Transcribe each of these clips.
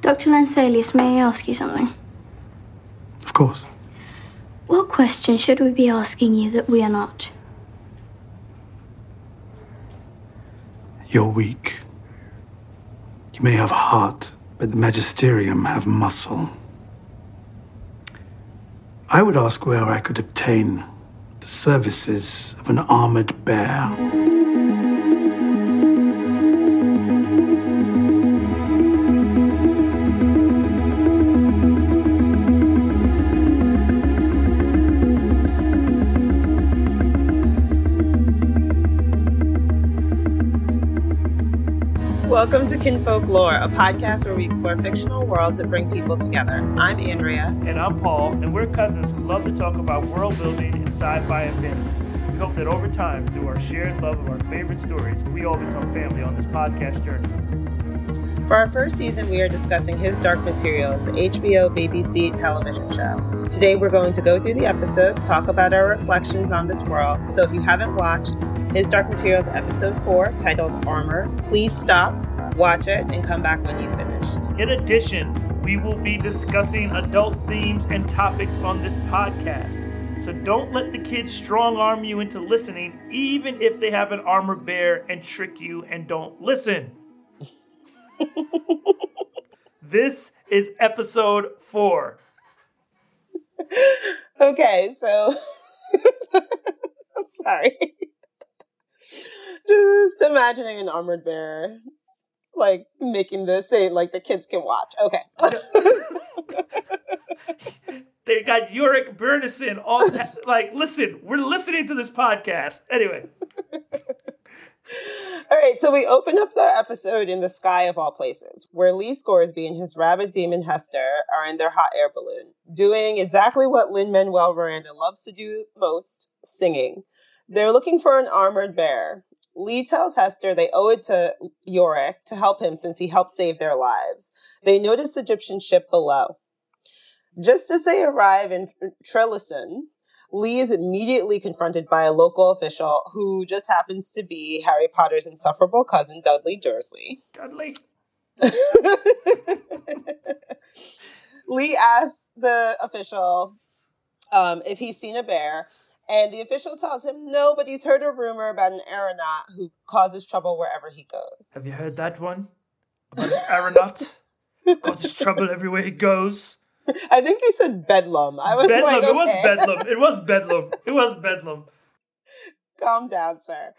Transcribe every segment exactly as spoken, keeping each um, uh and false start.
Doctor Lanselius, may I ask you something? Of course. What question should we be asking you that we are not? You're weak. You may have heart, but the Magisterium have muscle. I would ask where I could obtain the services of an armored bear. Welcome to Kinfolk Lore, a podcast where we explore fictional worlds that bring people together. I'm Andrea. And I'm Paul, and we're cousins who love to talk about world building and sci-fi and fantasy. We hope that over time, through our shared love of our favorite stories, we all become family on this podcast journey. For our first season, we are discussing His Dark Materials, the H B O B B C television show. Today, we're going to go through the episode, talk about our reflections on this world. So if you haven't watched His Dark Materials episode four, titled Armor, please stop, watch it, and come back when you've finished. In addition, we will be discussing adult themes and topics on this podcast. So don't let the kids strong arm you into listening, even if they have an armored bear and trick you and don't listen. This is episode four. Okay, so sorry. Just imagining an armored bear, like making the same, like the kids can watch. Okay. They got Yorick Bernison on. Like, listen, we're listening to this podcast. Anyway. All right, so we open up the episode in the sky of all places, where Lee Scoresby and his rabid demon Hester are in their hot air balloon, doing exactly what Lin-Manuel Miranda loves to do most, singing. They're looking for an armored bear. Lee tells Hester they owe it to Yorick to help him since he helped save their lives. They notice the Egyptian ship below. Just as they arrive in Trellison, Lee is immediately confronted by a local official who just happens to be Harry Potter's insufferable cousin, Dudley Dursley. Dudley. Lee asks the official um, if he's seen a bear, and the official tells him no, but he's heard a rumor about an aeronaut who causes trouble wherever he goes. Have you heard that one? About an aeronaut? Causes trouble everywhere he goes. I think he said bedlam. I was bedlam. like, okay. It was bedlam. It was bedlam. It was bedlam. Calm down, sir.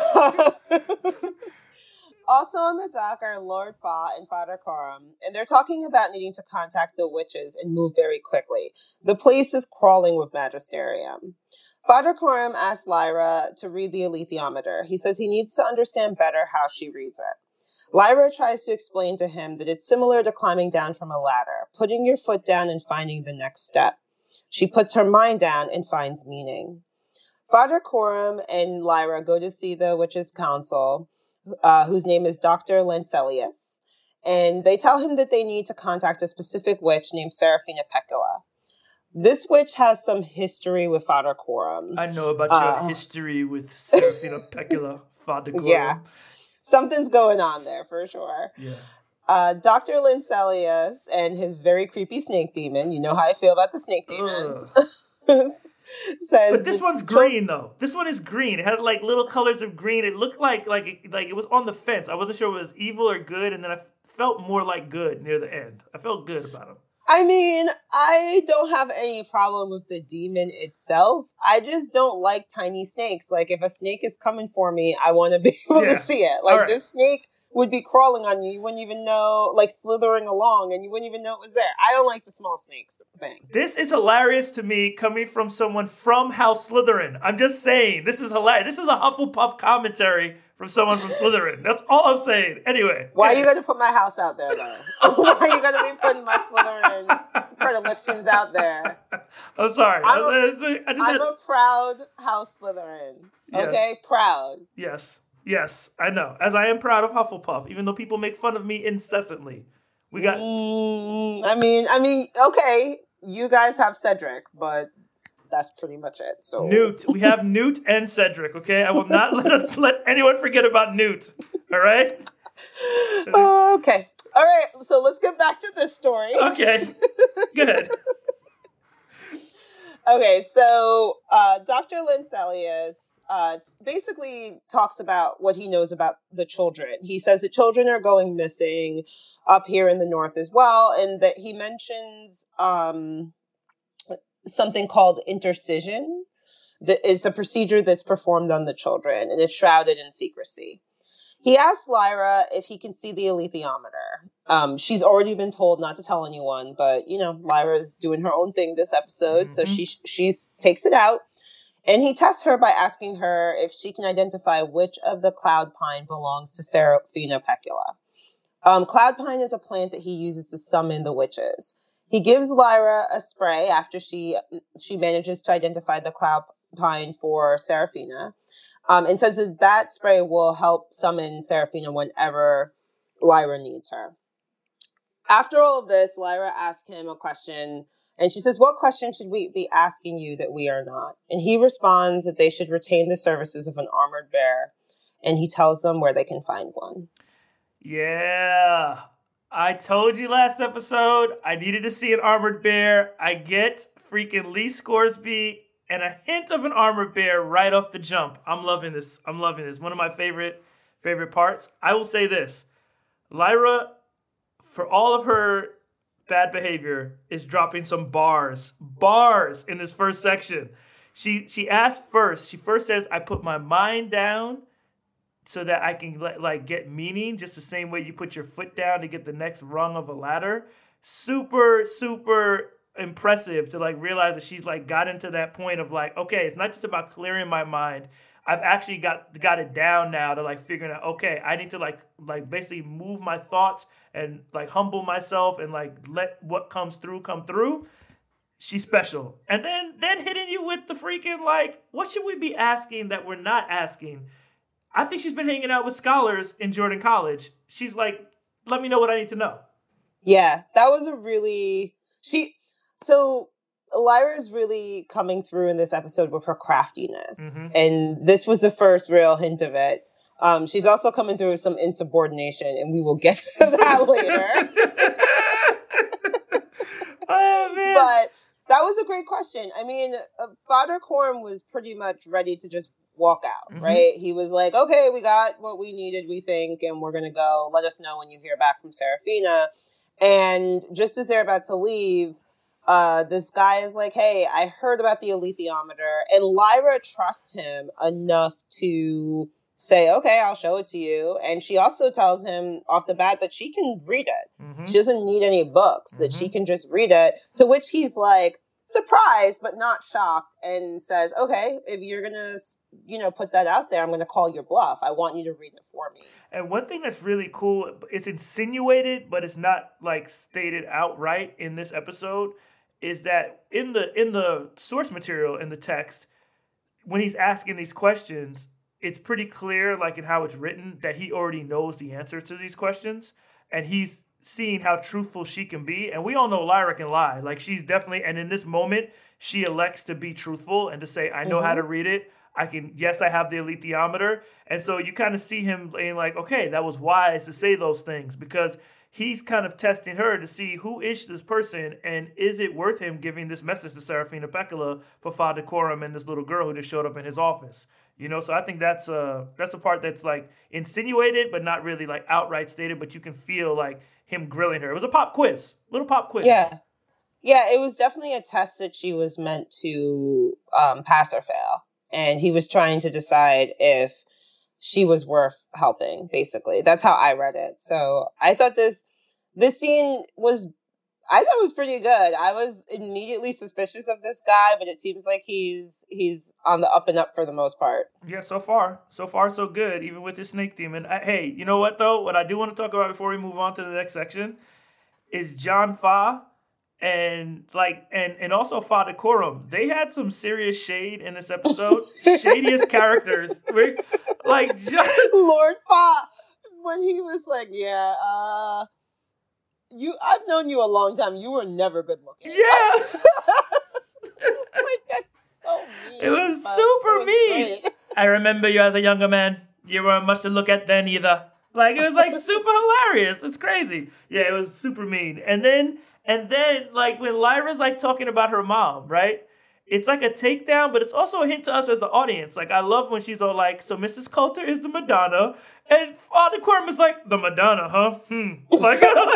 Also on the dock are Lord Fa and Father Coram, and they're talking about needing to contact the witches and move very quickly. The place is crawling with Magisterium. Father Coram asks Lyra to read the alethiometer. He says he needs to understand better how she reads it. Lyra tries to explain to him that it's similar to climbing down from a ladder, putting your foot down and finding the next step. She puts her mind down and finds meaning. Father Coram and Lyra go to see the witch's council, uh, whose name is Doctor Lanselius, and they tell him that they need to contact a specific witch named Seraphina Pecula. This witch has some history with Father Coram. I know about uh, your history with Seraphina Pecula, Father Coram. Yeah. Something's going on there for sure. Yeah. Uh, Doctor Lanselius and his very creepy snake demon, you know how I feel about the snake demons, says... But this one's green, though. This one is green. It had, like, little colors of green. It looked like like it, like it was on the fence. I wasn't sure if it was evil or good, and then I felt more like good near the end. I felt good about him. I mean, I don't have any problem with the demon itself. I just don't like tiny snakes. Like, if a snake is coming for me, I want to be able yeah. to see it. Like, right. This snake would be crawling on you. You wouldn't even know, like, slithering along, and you wouldn't even know it was there. I don't like the small snakes thing. This is hilarious to me coming from someone from House Slytherin. I'm just saying, this is hilarious. This is a Hufflepuff commentary from someone from Slytherin. That's all I'm saying. Anyway. Why yeah. are you going to put my house out there, though? Why are you going to be putting my Slytherin predilections out there? I'm sorry. I'm a, I just I'm had... a proud House Slytherin. Okay? Yes. Proud. Yes. Yes, I know. As I am proud of Hufflepuff, even though people make fun of me incessantly. We got... Mm, I mean, I mean, okay, you guys have Cedric, but that's pretty much it. So Newt. We have Newt and Cedric, okay? I will not let us let anyone forget about Newt, all right? Oh, okay. All right, so let's get back to this story. Okay, good. Okay, so uh, Doctor Lancelius uh, basically talks about what he knows about the children. He says that children are going missing up here in the north as well, and that he mentions um, something called intercision. It's a procedure that's performed on the children, and it's shrouded in secrecy. He asks Lyra if he can see the alethiometer. Um, she's already been told not to tell anyone, but, you know, Lyra's doing her own thing this episode, mm-hmm. so she she's takes it out. And he tests her by asking her if she can identify which of the cloud pine belongs to Seraphina Pecula. Um, cloud pine is a plant that he uses to summon the witches. He gives Lyra a spray after she she manages to identify the cloud pine for Seraphina. Um, and says that that spray will help summon Seraphina whenever Lyra needs her. After all of this, Lyra asks him a question, and she says, what question should we be asking you that we are not? And he responds that they should retain the services of an armored bear, and he tells them where they can find one. Yeah, I told you last episode I needed to see an armored bear. I get freaking Lee Scoresby and a hint of an armored bear right off the jump. I'm loving this. I'm loving this. One of my favorite favorite parts. I will say this. Lyra, for all of her bad behavior, is dropping some bars. Bars in this first section. She she asked first. She first says, I put my mind down so that I can like get meaning, just the same way you put your foot down to get the next rung of a ladder. Super, super impressive to like realize that she's like got into that point of like, okay, it's not just about clearing my mind. I've actually got got it down now to like figuring out, okay, I need to like like basically move my thoughts and like humble myself and like let what comes through come through. She's special. And then then hitting you with the freaking like, what should we be asking that we're not asking? I think she's been hanging out with scholars in Jordan College. She's like, let me know what I need to know. Yeah, that was a really she So Lyra's really coming through in this episode with her craftiness. Mm-hmm. And this was the first real hint of it. Um, she's also coming through with some insubordination, and we will get to that later. Oh, man. But that was a great question. I mean, uh, Father Coram was pretty much ready to just walk out, mm-hmm. right? He was like, okay, we got what we needed, we think, and we're going to go. Let us know when you hear back from Seraphina. And just as they're about to leave, Uh, this guy is like, hey, I heard about the alethiometer, and Lyra trusts him enough to say, okay, I'll show it to you. And she also tells him off the bat that she can read it. Mm-hmm. She doesn't need any books, mm-hmm. that she can just read it. To which he's like surprised, but not shocked, and says, okay, if you're going to, you know, put that out there, I'm going to call your bluff. I want you to read it for me. And one thing that's really cool, it's insinuated, but it's not like stated outright in this episode, is that in the in the source material, in the text, when he's asking these questions, it's pretty clear, like in how it's written, that he already knows the answers to these questions. And he's seeing how truthful she can be. And we all know Lyra can lie. Like, she's definitely, and in this moment, she elects to be truthful and to say, I know mm-hmm. how to read it. I can, yes, I have the alethiometer. And so you kind of see him being like, okay, that was wise to say those things, because he's kind of testing her to see who is this person and is it worth him giving this message to Seraphina Pecula for Father Coram and this little girl who just showed up in his office. You know, so I think that's a, that's a part that's like insinuated, but not really like outright stated, but you can feel like him grilling her. It was a pop quiz, little pop quiz. Yeah. Yeah, it was definitely a test that she was meant to um, pass or fail. And he was trying to decide if she was worth helping, basically. That's how I read it. So I thought this this scene was, I thought it was pretty good. I was immediately suspicious of this guy, but it seems like he's he's on the up and up for the most part. Yeah, so far. So far, so good, even with his snake demon. I, hey, you know what, though? What I do want to talk about before we move on to the next section is John Fa. And like, and, and also Father Coram. They had some serious shade in this episode. Shadiest characters. Like, just... Lord Fa, when he was like, yeah, uh, you, I've known you a long time. You were never good looking. Yeah. Like, that's so mean. It was super it was mean. Great. I remember you as a younger man. You weren't much to look at then either. Like, it was, like, super hilarious. It's crazy. Yeah, it was super mean. And then, and then, like, when Lyra's, like, talking about her mom, right? It's like a takedown, but it's also a hint to us as the audience. Like, I love when she's all like, so Missus Coulter is the Madonna, and Father Coram is like, the Madonna, huh? Hmm. Like,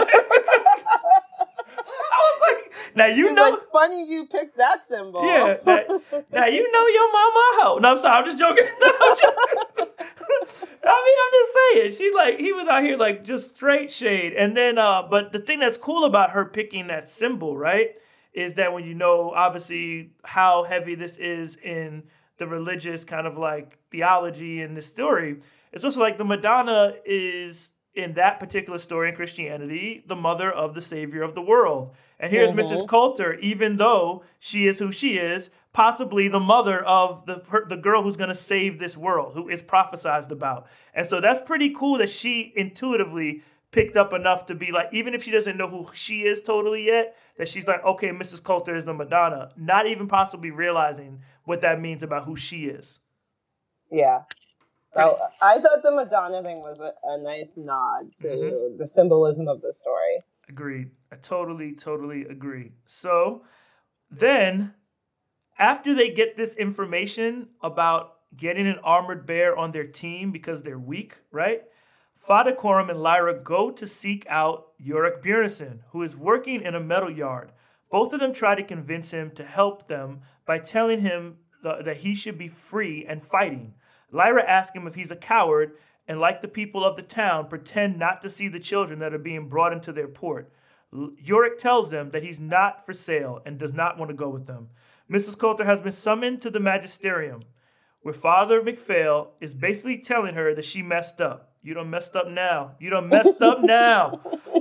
I was like, now you It's know. like, funny you picked that symbol. Yeah. Now, now you know your mama a hoe. No, I'm sorry. I'm just joking. No, I'm joking. I mean, I'm just saying. She like he was out here like just straight shade. And then, uh, but the thing that's cool about her picking that symbol, right, is that when you know obviously how heavy this is in the religious kind of like theology in this story, it's also like the Madonna is in that particular story in Christianity, the mother of the Savior of the world. And here's mm-hmm. Missus Coulter, even though she is who she is, possibly the mother of the the girl who's going to save this world, who is prophesied about. And so that's pretty cool that she intuitively picked up enough to be like, even if she doesn't know who she is totally yet, that she's like, okay, Missus Coulter is the Madonna, not even possibly realizing what that means about who she is. Yeah. So I thought the Madonna thing was a, a nice nod to mm-hmm. the symbolism of the story. Agreed. I totally, totally agree. So then, after they get this information about getting an armored bear on their team because they're weak, right? Father Coram and Lyra go to seek out Yorick Bjornsson, who is working in a metal yard. Both of them try to convince him to help them by telling him th- that he should be free and fighting. Lyra asks him if he's a coward and, like the people of the town, pretend not to see the children that are being brought into their port. L- Yorick tells them that he's not for sale and does not want to go with them. Missus Coulter has been summoned to the magisterium, where Father MacPhail is basically telling her that she messed up. You done messed up now. You done messed up now.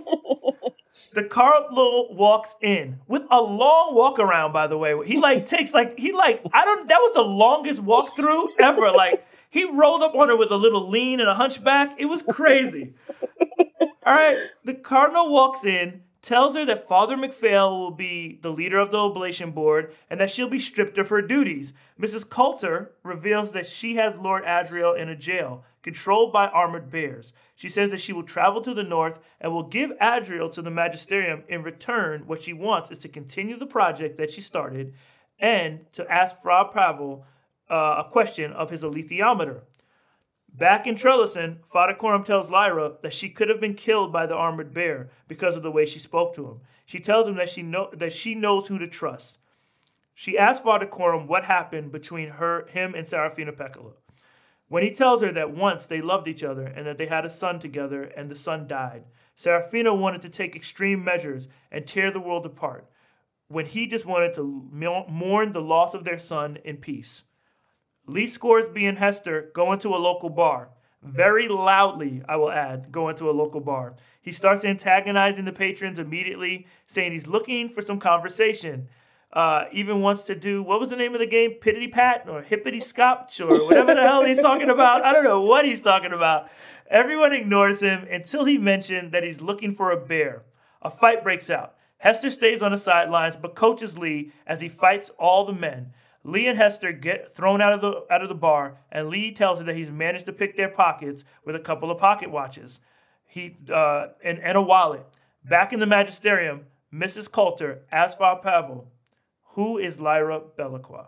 The Cardinal walks in with a long walk around, by the way. He like takes like, he like, I don't, that was the longest walkthrough ever. Like, he rolled up on her with a little lean and a hunchback. It was crazy. All right. The Cardinal walks in, tells her that Father MacPhail will be the leader of the oblation board and that she'll be stripped of her duties. Missus Coulter reveals that she has Lord Adriel in a jail, controlled by armored bears. She says that she will travel to the north and will give Adriel to the magisterium. In return, what she wants is to continue the project that she started and to ask Fra Pavel uh, a question of his alethiometer. Back in Trellison, Father Coram tells Lyra that she could have been killed by the armored bear because of the way she spoke to him. She tells him that she know that she knows who to trust. She asks Father Coram what happened between her, him and Serafina Pekkala. When he tells her that once they loved each other and that they had a son together and the son died, Serafina wanted to take extreme measures and tear the world apart, when he just wanted to mourn the loss of their son in peace. Lee Scoresby and Hester go into a local bar. Very loudly, I will add, go into a local bar. He starts antagonizing the patrons immediately, saying he's looking for some conversation. Uh, even wants to do, what was the name of the game? Pittity Pat or Hippity Scotch or whatever the hell he's talking about. I don't know what he's talking about. Everyone ignores him until he mentioned that he's looking for a bear. A fight breaks out. Hester stays on the sidelines but coaches Lee as he fights all the men. Lee and Hester get thrown out of the out of the bar, and Lee tells her that he's managed to pick their pockets with a couple of pocket watches he uh, and, and a wallet. Back in the magisterium, Missus Coulter asks Father Pavel, who is Lyra Belacqua?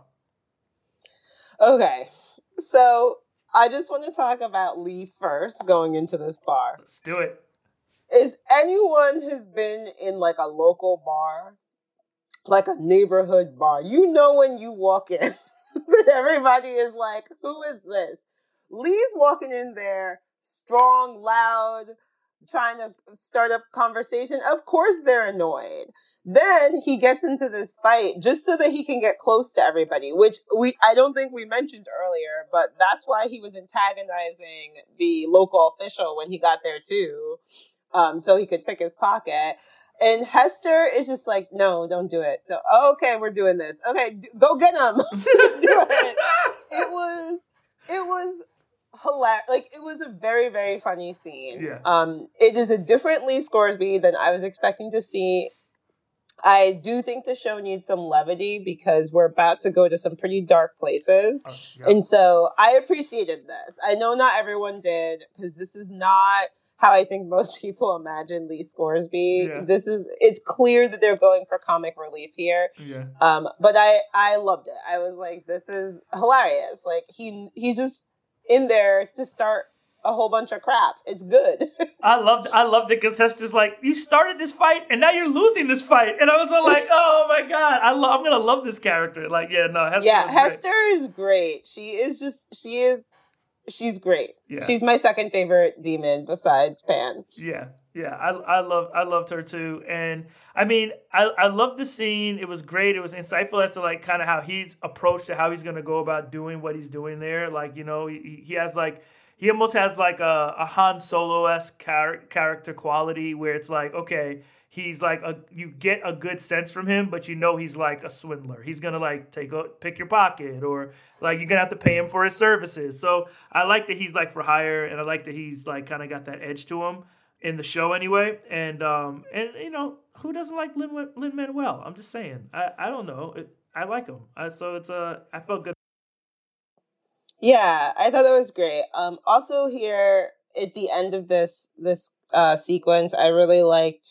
Okay, so I just want to talk about Lee first going into this bar. Let's do it. Is anyone who's been in like a local bar, like a neighborhood bar, you know when you walk in, everybody is like, who is this? Lee's walking in there, strong, loud, trying to start up conversation. Of course they're annoyed. Then he gets into this fight just so that he can get close to everybody, which we I don't think we mentioned earlier, but that's why he was antagonizing the local official when he got there too, um, so he could pick his pocket. And Hester is just like, no, don't do it. No, okay, we're doing this. Okay, d- go get him. do it. It was, it was hilarious. Like, it was a very, very funny scene. Yeah. Um, it is a different Lee Scoresby than I was expecting to see I do think the show needs some levity because we're about to go to some pretty dark places. Uh, yeah. And so I appreciated this. I know not everyone did, because this is not how I think most people imagine Lee Scoresby. Yeah. This is, it's clear that they're going for comic relief here. Yeah. Um, but I, I loved it. I was like, this is hilarious. Like, he he's just in there to start a whole bunch of crap. It's good. I loved I loved it because Hester's like, you started this fight and now you're losing this fight. And I was all like, oh my God, I lo- I'm going to love this character. Like, yeah, no, Hester Yeah, was Hester great. is great. She is just, she is, she's great. Yeah. She's my second favorite demon besides Pan. Yeah. Yeah, I I love I loved her too, and I mean I I loved the scene. It was great. It was insightful as to like kind of how he's approached to how he's gonna go about doing what he's doing there. Like, you know, he he has like he almost has like a, a Han Solo-esque char- character quality where it's like, okay, he's like a you get a good sense from him, but you know he's like a swindler. He's gonna like take a, pick your pocket, or like you're gonna have to pay him for his services. So I like that he's like for hire, and I like that he's like kind of got that edge to him in the show anyway. And, um, and you know, who doesn't like Lin, Lin-Manuel? I'm just saying. I, I don't know. It, I like him. I, so it's, uh, I felt good. Yeah, I thought that was great. Um, also here at the end of this, this, uh, sequence, I really liked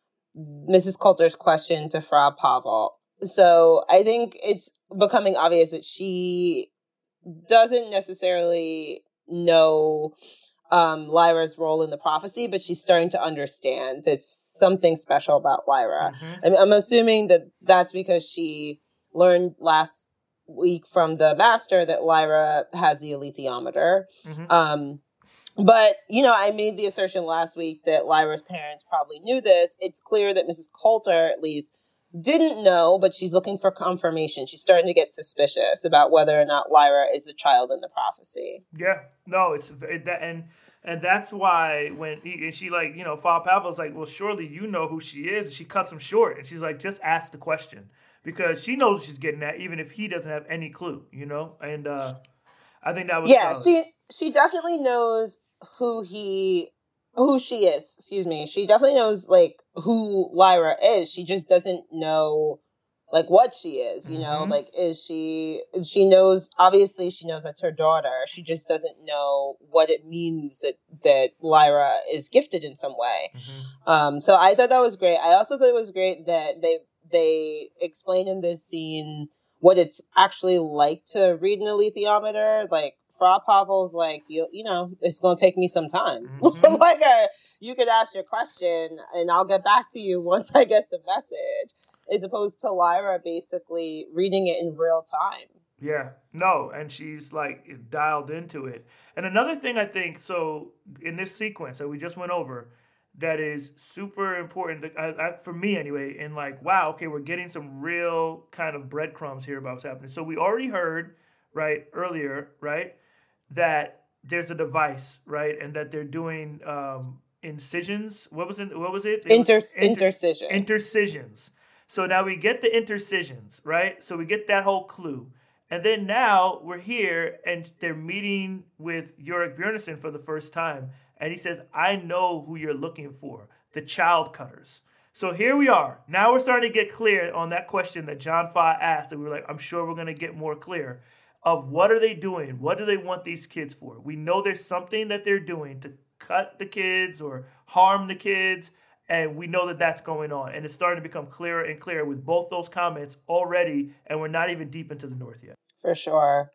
Missus Coulter's question to Frau Pavel. So I think it's becoming obvious that she doesn't necessarily know Um, Lyra's role in the prophecy, but she's starting to understand that something special about Lyra. Mm-hmm. I mean, I'm assuming that that's because she learned last week from the master that Lyra has the alethiometer. Mm-hmm. Um, but, you know, I made the assertion last week that Lyra's parents probably knew this. It's clear that Missus Coulter, at least, didn't know, but she's looking for confirmation. She's starting to get suspicious about whether or not Lyra is a child in the prophecy. Yeah, no, it's it, that, and and that's why when he, and she like, you know, Frau Pavel's like, well, surely you know who she is, and she cuts him short, and she's like, just ask the question, because she knows what she's getting at, even if he doesn't have any clue, you know. And uh, I think that was yeah, solid. she she definitely knows who he. Who she is, excuse me. She definitely knows, like, who Lyra is. She just doesn't know, like, what she is, you know? Mm-hmm. Like, is she, she knows, obviously she knows that's her daughter. She just doesn't know what it means that, that Lyra is gifted in some way. Mm-hmm. Um, so I thought that was great. I also thought it was great that they, they explain in this scene what it's actually like to read an alethiometer. Like, Frau Pavel's like, you, you know, it's going to take me some time. Mm-hmm. like, uh, you could ask your question and I'll get back to you once I get the message, as opposed to Lyra basically reading it in real time. Yeah, no, and she's like dialed into it. And another thing I think, so in this sequence that we just went over, that is super important, I, I, for me anyway, and like, wow, okay, we're getting some real kind of breadcrumbs here about what's happening. So we already heard, right, earlier, right, that there's a device, right, and that they're doing um, incisions. What was it? What was it? it Inter- was inter- intercision. Intercisions. So now we get the intercisions, right? So we get that whole clue. And then now we're here and they're meeting with Yorick Bjornsson for the first time. And he says, I know who you're looking for, the child cutters. So here we are. Now we're starting to get clear on that question that John Fa asked. And we were like, I'm sure we're going to get more clear of what are they doing? What do they want these kids for? We know there's something that they're doing to cut the kids or harm the kids. And we know that that's going on. And it's starting to become clearer and clearer with both those comments already. And we're not even deep into the North yet. For sure.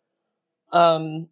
Um,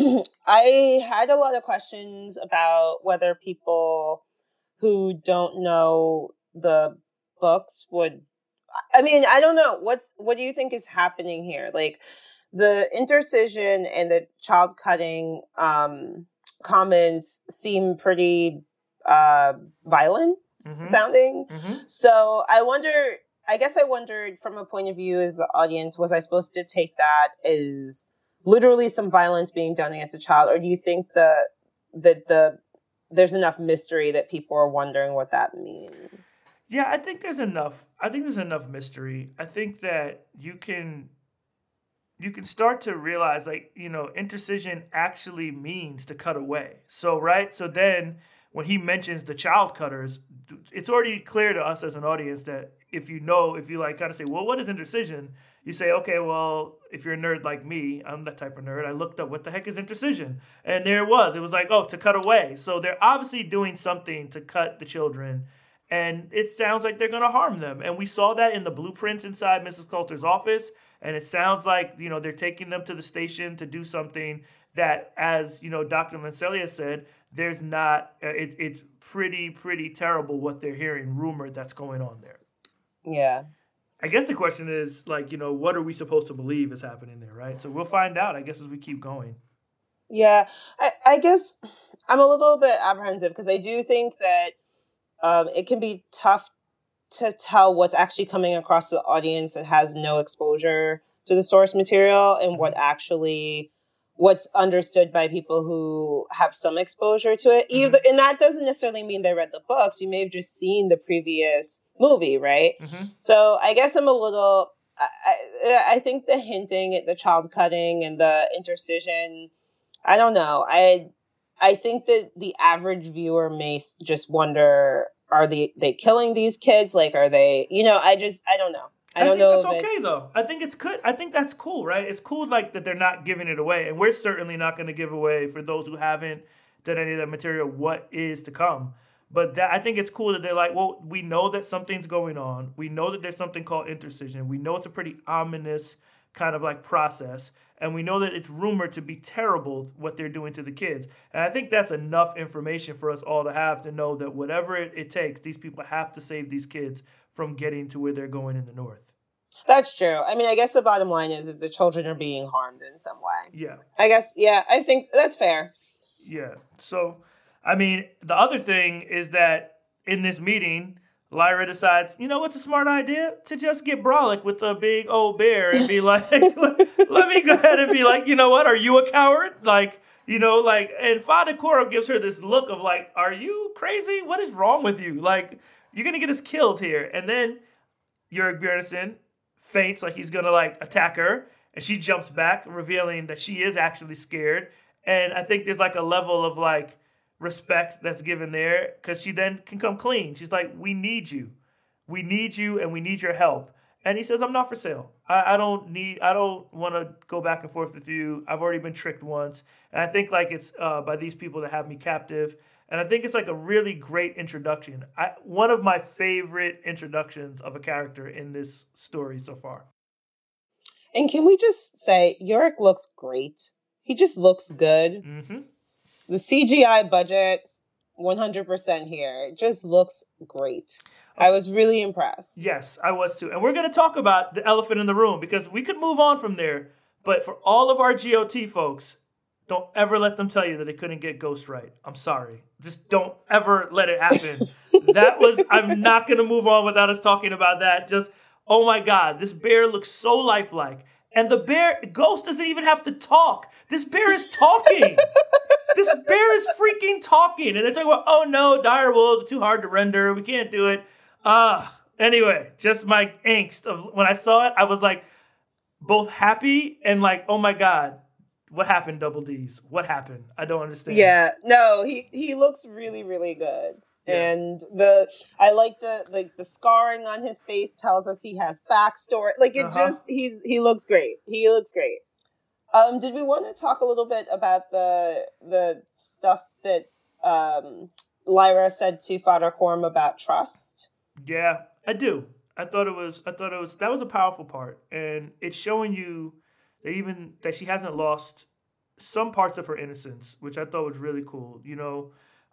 I had a lot of questions about whether people who don't know the books would, I mean, I don't know. What's, what do you think is happening here? Like, the intercision and the child cutting um, comments seem pretty uh, violent mm-hmm. sounding. Mm-hmm. So I wonder, I guess I wondered from a point of view as an audience, was I supposed to take that as literally some violence being done against a child? Or do you think that that the there's enough mystery that people are wondering what that means? Yeah, I think there's enough. I think there's enough mystery. I think that you can you can start to realize, like, you know, intercision actually means to cut away. So, right? So then when he mentions the child cutters, it's already clear to us as an audience that if you know, if you like kind of say, well, what is intercision? You say, okay, well, if you're a nerd like me, I'm that type of nerd. I looked up what the heck is intercision. And there it was. It was like, oh, to cut away. So they're obviously doing something to cut the children. And it sounds like they're going to harm them. And we saw that in the blueprints inside Missus Coulter's office. And it sounds like, you know, they're taking them to the station to do something that, as, you know, Doctor Lancelia said, there's not, it, it's pretty, pretty terrible what they're hearing, rumored that's going on there. Yeah. I guess the question is, like, you know, what are we supposed to believe is happening there, right? So we'll find out, I guess, as we keep going. Yeah. I, I guess I'm a little bit apprehensive because I do think that um, it can be tough to tell what's actually coming across the audience that has no exposure to the source material and what actually what's understood by people who have some exposure to it. Either, mm-hmm. And that doesn't necessarily mean they read the books. You may have just seen the previous movie, right? Mm-hmm. So I guess I'm a little, I, I, I think the hinting at the child cutting and the intercision, I don't know. I, I think that the average viewer may just wonder, are they, they killing these kids? Like, are they, you know, I just, I don't know. I, I don't think know. That's okay, though. I think it's good. I think that's cool, right? It's cool, like, that they're not giving it away. And we're certainly not going to give away, for those who haven't done any of that material, what is to come. But that, I think it's cool that they're like, well, we know that something's going on. We know that there's something called intercision. We know it's a pretty ominous kind of like process. And we know that it's rumored to be terrible what they're doing to the kids. And I think that's enough information for us all to have to know that whatever it, it takes, these people have to save these kids from getting to where they're going in the north. That's true. I mean, I guess the bottom line is that the children are being harmed in some way. Yeah. I guess, yeah, I think that's fair. Yeah. So, I mean, the other thing is that in this meeting, Lyra decides, you know what's a smart idea? To just get Brolic with a big old bear and be like, let me go ahead and be like, you know what? Are you a coward? Like, you know, like, and Father Coram gives her this look of like, are you crazy? What is wrong with you? Like, you're going to get us killed here. And then Yorick Bjornsson faints like he's going to like attack her. And she jumps back, revealing that she is actually scared. And I think there's like a level of like respect that's given there because she then can come clean. She's like, we need you. We need you and we need your help. And he says, I'm not for sale. I, I don't need, I don't want to go back and forth with you. I've already been tricked once. And I think like it's uh, by these people that have me captive. And I think it's like a really great introduction. I, one of my favorite introductions of a character in this story so far. And can we just say, Yorick looks great. He just looks good. Mm-hmm. The C G I budget, one hundred percent here. It just looks great. Okay. I was really impressed. Yes, I was too. And we're going to talk about the elephant in the room because we could move on from there. But for all of our G O T folks, don't ever let them tell you that they couldn't get Ghost right. I'm sorry. Just don't ever let it happen. That was, I'm not going to move on without us talking about that. Just, oh my God, this bear looks so lifelike. And the bear, Ghost doesn't even have to talk. This bear is talking. This bear is freaking talking. And they're talking about, oh no, dire wolves are too hard to render. We can't do it. Uh, anyway, just my angst of when I saw it, I was like both happy and like, oh my God, what happened, Double D's? What happened? I don't understand. Yeah, no, he, he looks really, really good. Yeah. And the I like the like the scarring on his face tells us he has backstory. Like it uh-huh. just he's he looks great. He looks great. Um, did we want to talk a little bit about the the stuff that um, Lyra said to Father Coram about trust? Yeah, I do. I thought it was I thought it was that was a powerful part, and it's showing you that even that she hasn't lost some parts of her innocence, which I thought was really cool. You know.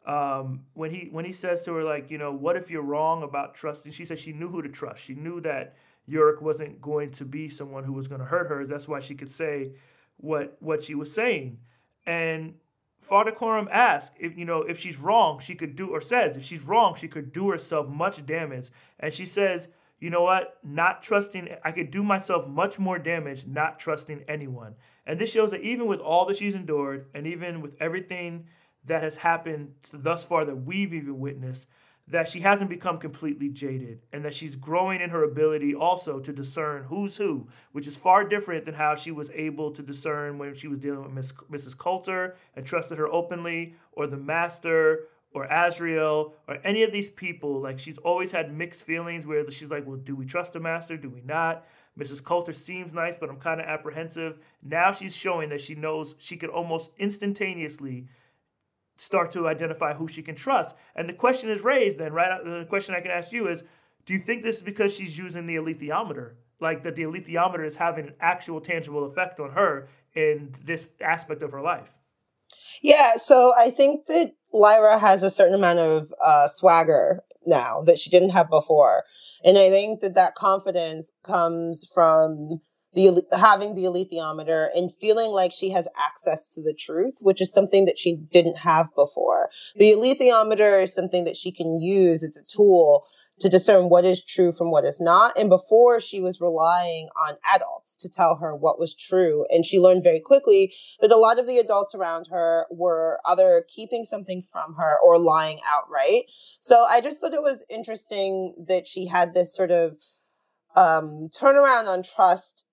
Um, when he when he says to her, like, you know, what if you're wrong about trusting? She said she knew who to trust. She knew that Yorick wasn't going to be someone who was going to hurt her. That's why she could say what what she was saying. And Father Coram asked if, you know, if she's wrong, she could do, or says if she's wrong, she could do herself much damage. And she says, you know what, not trusting, I could do myself much more damage not trusting anyone. And this shows that even with all that she's endured, and even with everything that has happened thus far that we've even witnessed, that she hasn't become completely jaded, and that she's growing in her ability also to discern who's who, which is far different than how she was able to discern when she was dealing with Miss, Missus Coulter and trusted her openly, or the Master, or Azriel or any of these people. Like, she's always had mixed feelings where she's like, well, do we trust the master? Do we not? Missus Coulter seems nice, but I'm kind of apprehensive. Now she's showing that she knows she could almost instantaneously start to identify who she can trust. And the question is raised then, right? The question I can ask you is, do you think this is because she's using the alethiometer? Like, that the alethiometer is having an actual tangible effect on her in this aspect of her life? Yeah, so I think that Lyra has a certain amount of uh, swagger now that she didn't have before. And I think that that confidence comes from the having the alethiometer and feeling like she has access to the truth, which is something that she didn't have before. The alethiometer is something that she can use. It's a tool to discern what is true from what is not. And before, she was relying on adults to tell her what was true. And she learned very quickly that a lot of the adults around her were either keeping something from her or lying outright. So I just thought it was interesting that she had this sort of um, turnaround on trust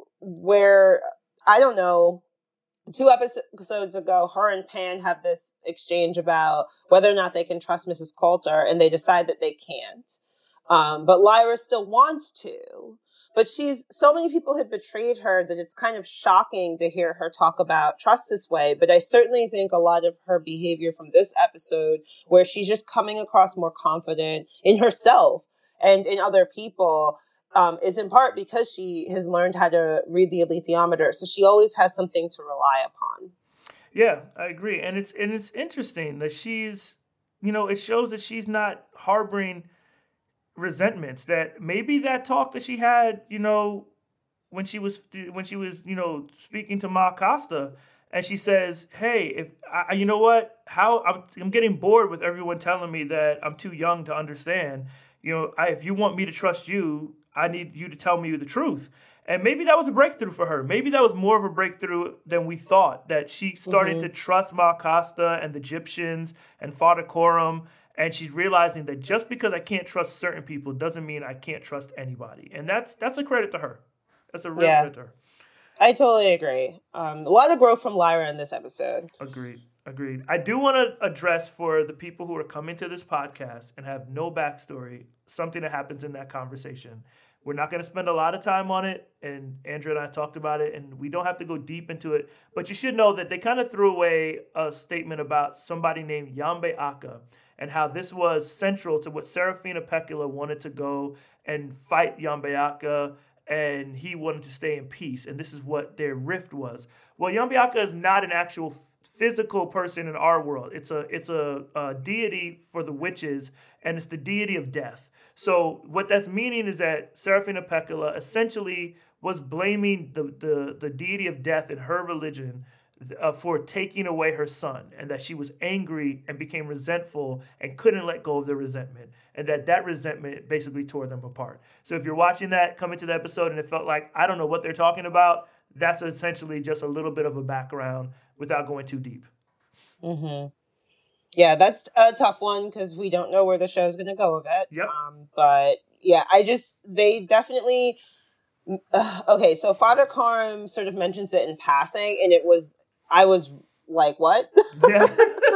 where, I don't know, two episodes ago, her and Pan have this exchange about whether or not they can trust Missus Coulter, and they decide that they can't. Um, but Lyra still wants to. But she's, so many people have betrayed her that it's kind of shocking to hear her talk about trust this way. But I certainly think a lot of her behavior from this episode, where she's just coming across more confident in herself and in other people, um, is in part because she has learned how to read the alethiometer. So she always has something to rely upon. Yeah, I agree. And it's, and it's interesting that she's, you know, it shows that she's not harboring resentments, that maybe that talk that she had, you know, when she was, when she was, you know, speaking to Ma Costa, and she says, hey, if I, you know what, how I'm, I'm getting bored with everyone telling me that I'm too young to understand, you know, I, if you want me to trust you, I need you to tell me the truth. And maybe that was a breakthrough for her. Maybe that was more of a breakthrough than we thought, that she started mm-hmm. to trust Ma Costa and the Egyptians and Father Coram. And she's realizing that just because I can't trust certain people doesn't mean I can't trust anybody. And that's that's a credit to her. That's a real yeah. credit to her. I totally agree. Um, a lot of growth from Lyra in this episode. Agreed. Agreed. I do want to address for the people who are coming to this podcast and have no backstory, something that happens in that conversation. We're not going to spend a lot of time on it, and Andrea and I talked about it, and we don't have to go deep into it. But you should know that they kind of threw away a statement about somebody named Yambe Aka, and how this was central to what Serafina Pekkala wanted to go and fight Yambe Aka, and he wanted to stay in peace, and this is what their rift was. Well, Yambe Aka is not an actual physical person in our world. It's a it's a, a deity for the witches, and it's the deity of death. So what that's meaning is that Serafina Pekkala essentially was blaming the, the, the deity of death in her religion uh, for taking away her son, and that she was angry and became resentful and couldn't let go of the resentment, and that that resentment basically tore them apart. So if you're watching that, come into the episode, and it felt like, I don't know what they're talking about, that's essentially just a little bit of a background without going too deep. Mm-hmm. Yeah, that's a tough one because we don't know where the show is going to go with it. Yep. Um, but yeah, I just, they definitely, uh, okay, so Father Coram sort of mentions it in passing, and it was, I was like, what? Yeah.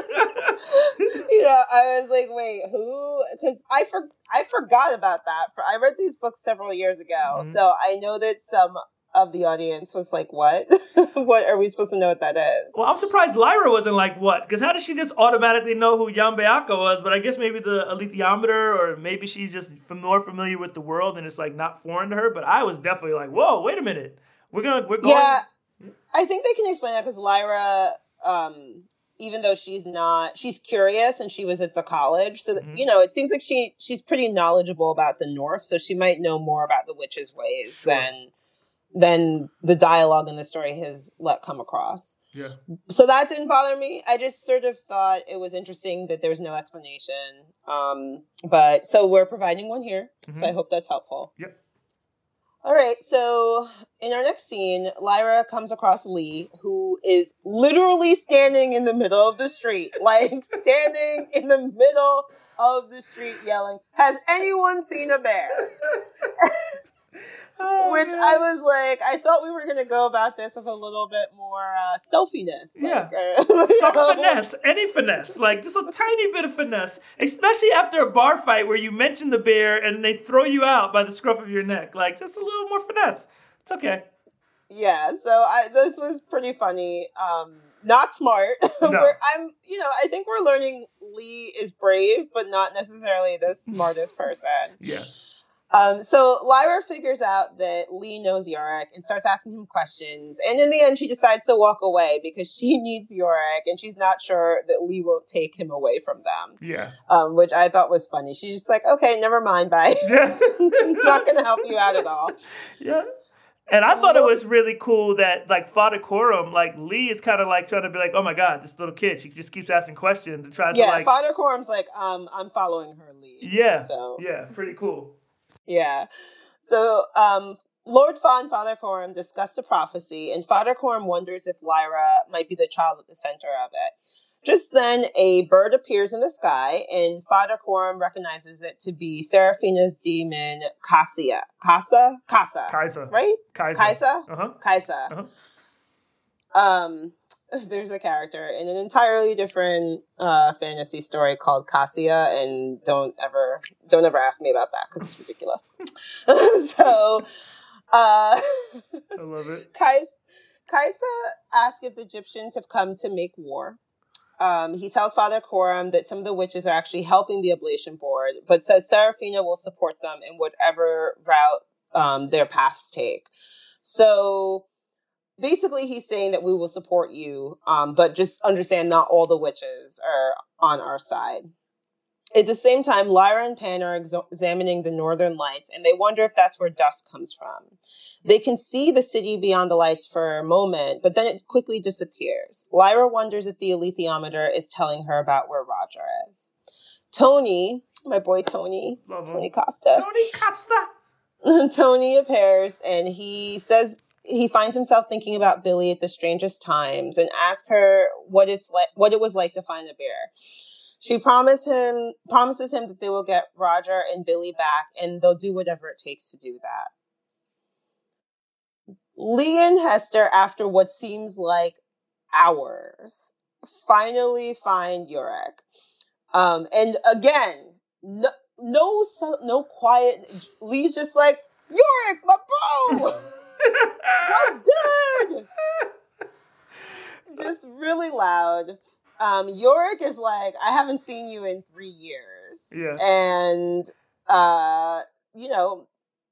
You know, I was like, wait, who? Because I, for, I forgot about that. For, I read these books several years ago, mm-hmm. so I know that some of the audience was like, what? What are we supposed to know what that is? Well, I'm surprised Lyra wasn't like, what? Because how did she just automatically know who Yambe Aka was? But I guess maybe the alethiometer, or maybe she's just more familiar with the world and it's like not foreign to her. But I was definitely like, whoa, wait a minute. We're gonna, we're going. Yeah, I think they can explain that because Lyra, um, even though she's not, she's curious and she was at the college. So, that, mm-hmm. you know, it seems like she she's pretty knowledgeable about the North. So she might know more about the witches' ways sure. than... than the dialogue in the story has let come across. Yeah. So that didn't bother me. I just sort of thought it was interesting that there was no explanation. Um, but so we're providing one here. Mm-hmm. So I hope that's helpful. Yep. All right. So in our next scene, Lyra comes across Lee, who is literally standing in the middle of the street, like standing in the middle of the street yelling, "Has anyone seen a bear?" Oh, Which man. I was like, I thought we were going to go about this with a little bit more uh, stealthiness. Like, Yeah. uh, Some you know? finesse, any finesse, like just a tiny bit of finesse, especially after a bar fight where you mention the bear and they throw you out by the scruff of your neck. Like, just a little more finesse. It's okay. Yeah, so I, this was pretty funny. Um, not smart. No. We're, I'm, you know, I think we're learning Lee is brave, but not necessarily the smartest person. Yeah. Um, so Lyra figures out that Lee knows Yorick and starts asking him questions. And in the end, she decides to walk away because she needs Yorick and she's not sure that Lee won't take him away from them. Yeah. Um, which I thought was funny. She's just like, okay, never mind, bye. Yeah. Not going to help you out at all. Yeah. And I thought it was really cool that, like, Father Coram, like, Lee is kind of, like, trying to be like, oh, my God, this little kid, she just keeps asking questions and tries yeah, to, like... Yeah, Father Coram's like, um, I'm following her lead. Yeah, so. yeah, pretty cool. Yeah. So, um, Lord Fa and Father Coram discuss the prophecy, and Father Coram wonders if Lyra might be the child at the center of it. Just then, a bird appears in the sky, and Father Coram recognizes it to be Seraphina's demon, Cassia. Casa? Casa. Kaisa. Right? Kaisa. Kaisa? Uh-huh. Kaisa. Uh-huh. Um, there's a character in an entirely different uh, fantasy story called Cassia, and don't ever, don't ever ask me about that, because it's ridiculous. so, uh... I love it. Kaisa, Kaisa asks if the Egyptians have come to make war. Um, he tells Father Coram that some of the witches are actually helping the Oblation Board, but says Seraphina will support them in whatever route um, their paths take. So basically he's saying that we will support you, um, but just understand not all the witches are on our side. At the same time, Lyra and Pan are ex- examining the northern lights, and they wonder if that's where dusk comes from. They can see the city beyond the lights for a moment, but then it quickly disappears. Lyra wonders if the alethiometer is telling her about where Roger is. Tony, my boy Tony, Love him. Tony Costa. Tony Costa! Tony appears, and he says he finds himself thinking about Billy at the strangest times, and asks her what it's like, what it was like to find the bear. She promised him, promises him that they will get Roger and Billy back, and they'll do whatever it takes to do that. Lee and Hester, after what seems like hours, finally find Yorick. Um, and again, no, no, no quiet. Lee's just like, Yorick, my bro, what's good? Just really loud. Um, Yorick is like, I haven't seen you in three years. Yeah. And, uh, you know,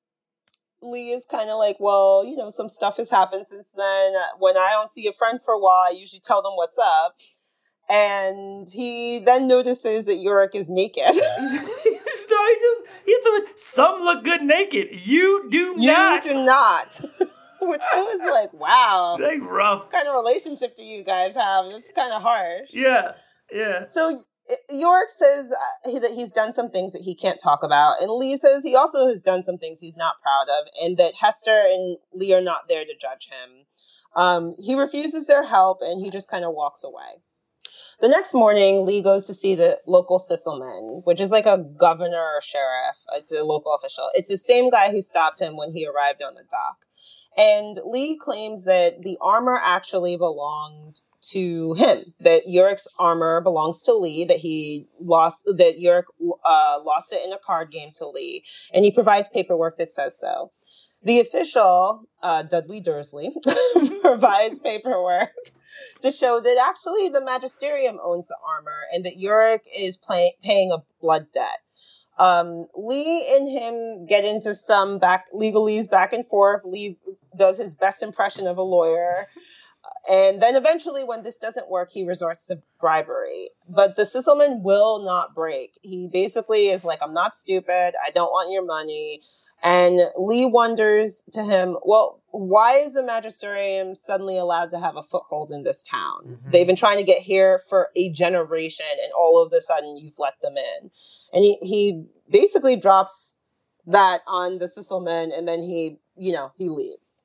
Lee is kind of like, well, you know, some stuff has happened since then. When I don't see a friend for a while, I usually tell them what's up. And he then notices that Yorick is naked. no, he just, he just, some look good naked. You do you not. You do not. Which I was like, wow. Like rough. What kind of relationship do you guys have? It's kind of harsh. Yeah, yeah. So Yorick says uh, he, that he's done some things that he can't talk about. And Lee says he also has done some things he's not proud of. And that Hester and Lee are not there to judge him. Um, he refuses their help and he just kind of walks away. The next morning, Lee goes to see the local Sisselman, which is like a governor or sheriff. It's a local official. It's the same guy who stopped him when he arrived on the dock. And Lee claims that the armor actually belonged to him, that Yorick's armor belongs to Lee, that he lost, that Yorick uh, lost it in a card game to Lee, and he provides paperwork that says so. The official, uh, Dudley Dursley, provides paperwork to show that actually the Magisterium owns the armor and that Yorick is pay- paying a blood debt. Um, Lee and him get into some back legalese back and forth. Lee does his best impression of a lawyer. And then eventually, when this doesn't work, he resorts to bribery. But the Sisselman will not break. He basically is like, I'm not stupid. I don't want your money. And Lee wonders to him, well, why is the Magisterium suddenly allowed to have a foothold in this town? Mm-hmm. They've been trying to get here for a generation, and all of a sudden you've let them in. And he, he basically drops that on the Sisselman, and then he, you know, he leaves.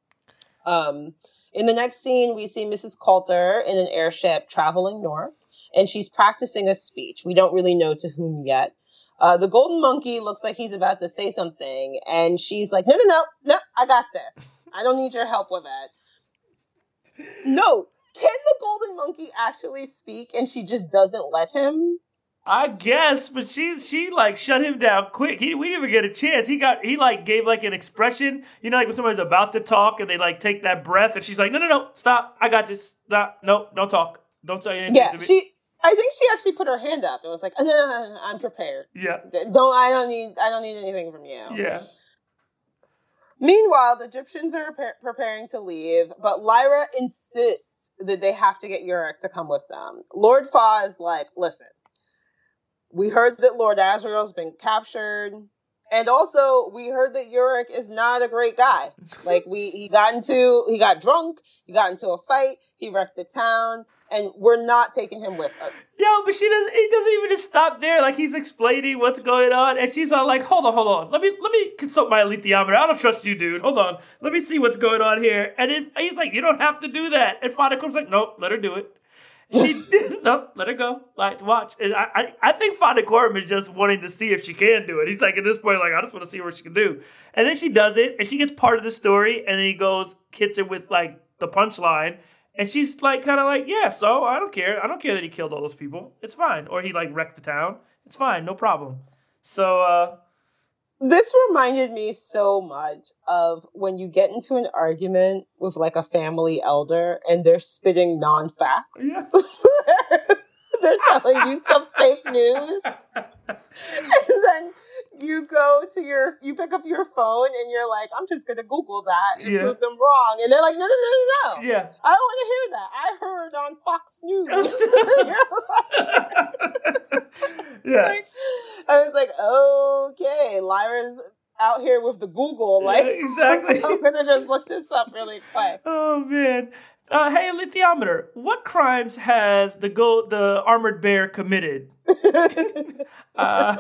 Um, in the next scene, we see Missus Coulter in an airship traveling north, and she's practicing a speech. We don't really know to whom yet. Uh, the golden monkey looks like he's about to say something, and she's like, no, no, no, no, I got this. I don't need your help with it. No, can the golden monkey actually speak and she just doesn't let him? I guess, but she she like shut him down quick. He we didn't even get a chance. He got he like gave like an expression, you know, like when somebody's about to talk and they like take that breath, and she's like, no, no, no, stop, I got this. Stop, no, don't talk, don't say anything Yeah, to me. she. I think she actually put her hand up and was like, no, no, no, no, I'm prepared. Yeah, don't I don't need I don't need anything from you. Yeah. Meanwhile, the Egyptians are pre- preparing to leave, but Lyra insists that they have to get Yorick to come with them. Lord Fa is like, listen, we heard that Lord Asriel's been captured, and also we heard that Yorick is not a great guy. Like, we he got into he got drunk, he got into a fight, he wrecked the town, and we're not taking him with us. Yo, but she doesn't. He doesn't even just stop there. Like, he's explaining what's going on, and she's all like, "Hold on, hold on. Let me let me consult my alethiometer. I don't trust you, dude. Hold on. Let me see what's going on here." And then he's like, "You don't have to do that." And Father Corum's like, "Nope, let her do it." She nope, let her go. Like, watch. And I, I I think Father Corum is just wanting to see if she can do it. He's like, at this point, like, I just want to see what she can do. And then she does it, and she gets part of the story, and then he goes, hits it with like the punchline. And she's like, kind of like, yeah, so I don't care. I don't care that he killed all those people. It's fine. Or he like wrecked the town. It's fine. No problem. So, uh. This reminded me so much of when you get into an argument with like a family elder and they're spitting non-facts. Yeah. They're telling you some fake news. And then you go to your, you pick up your phone and you're like, I'm just going to Google that and yeah. prove them wrong. And they're like, no, no, no, no, no. Yeah. I don't want to hear that. I heard on Fox News. Yeah. Like, I was like, okay, Lyra's out here with the Google. Like, yeah, exactly. I'm going to just look this up really quick. Oh, man. Uh, hey, Alethiometer, what crimes has the gold, the armored bear committed? uh,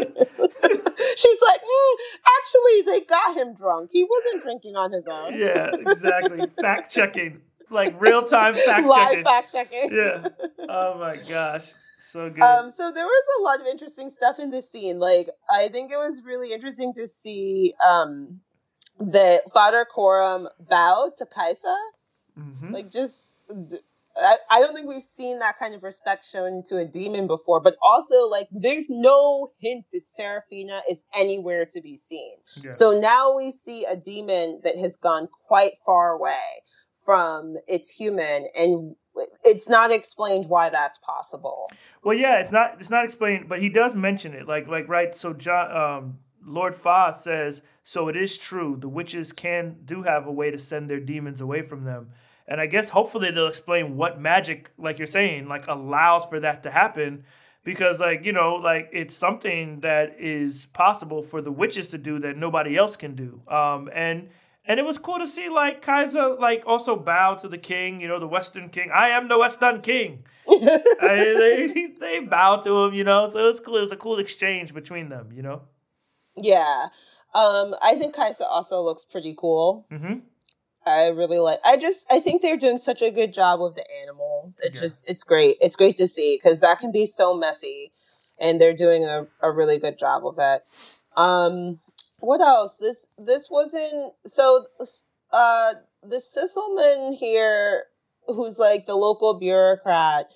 She's like, mm, actually, they got him drunk. He wasn't drinking on his own. Yeah, exactly. Fact checking, like real time fact Live checking. fact checking. Yeah. Oh my gosh, so good. Um, so there was a lot of interesting stuff in this scene. Like, I think it was really interesting to see um that Father Corum bowed to Kaisa. Mm-hmm. Like, just, I, I don't think we've seen that kind of respect shown to a demon before, but also, like, there's no hint that Seraphina is anywhere to be seen. Yeah. So now we see a demon that has gone quite far away from its human, and it's not explained why that's possible. Well, yeah, it's not, it's not explained, but he does mention it, like, like, right, so John, um, Lord Fa says, so it is true, the witches can, do have a way to send their demons away from them. And I guess hopefully they'll explain what magic, like you're saying, like allows for that to happen. Because, like, you know, like it's something that is possible for the witches to do that nobody else can do. Um, and and it was cool to see, like, Kaisa, like, also bow to the king, you know, the Western king. I am the Western king. I, they, they bow to him, you know. So it was cool. It was a cool exchange between them, you know. Yeah. Um, I think Kaisa also looks pretty cool. Mm-hmm. I really like, I just, I think they're doing such a good job with the animals. It Yeah. just, it's great. It's great to see because that can be so messy and they're doing a, a really good job with it. Um, what else? This, this wasn't, so, uh, the Sisselman here, who's like the local bureaucrat,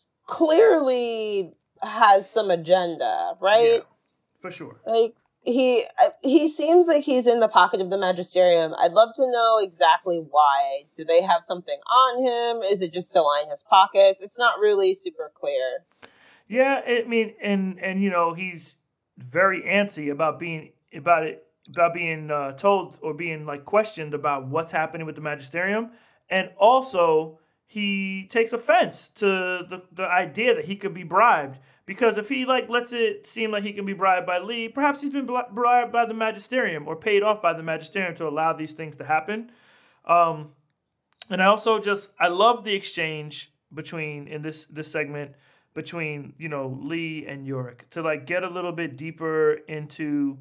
clearly has some agenda, right? Yeah, for sure. Like, He he seems like he's in the pocket of the Magisterium. I'd love to know exactly why. Do they have something on him? Is it just to line his pockets? It's not really super clear. Yeah, I mean, and and you know, he's very antsy about being about it about being uh, told or being like questioned about what's happening with the Magisterium, and also he takes offense to the the idea that he could be bribed. Because if he, like, lets it seem like he can be bribed by Lee, perhaps he's been bribed by the Magisterium or paid off by the Magisterium to allow these things to happen. Um, and I also just, I love the exchange between, in this this segment, between, you know, Lee and Yorick to, like, get a little bit deeper into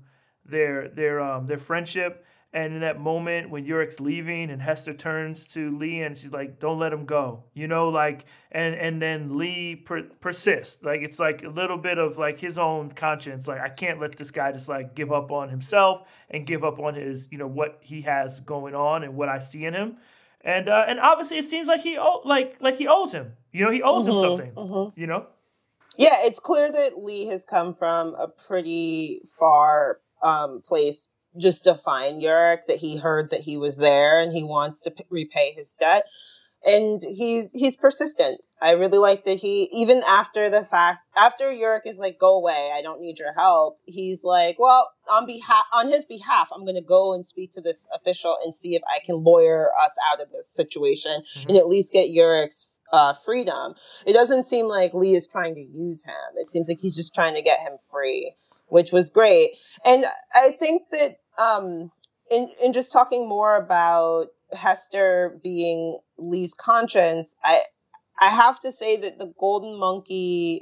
their their um their friendship. And in that moment when Yurik's leaving and Hester turns to Lee and she's like, don't let him go, you know, like, and, and then Lee per- persists. Like, it's like a little bit of like his own conscience. Like, I can't let this guy just like give up on himself and give up on his, you know, what he has going on and what I see in him. And, uh, and obviously it seems like he, owe, like, like he owes him, you know, he owes mm-hmm, him something, mm-hmm. you know? Yeah, it's clear that Lee has come from a pretty far um, place just to find Yurik, that he heard that he was there and he wants to p- repay his debt. And he he's persistent. I really like that he, even after the fact, after Yurik is like, go away, I don't need your help, he's like, well, on behalf, on his behalf, I'm going to go and speak to this official and see if I can lawyer us out of this situation mm-hmm. and at least get Yurik's uh, freedom. It doesn't seem like Lee is trying to use him. It seems like he's just trying to get him free, which was great. And I think that um, in, in just talking more about Hester being Lee's conscience, I I have to say that the Golden Monkey,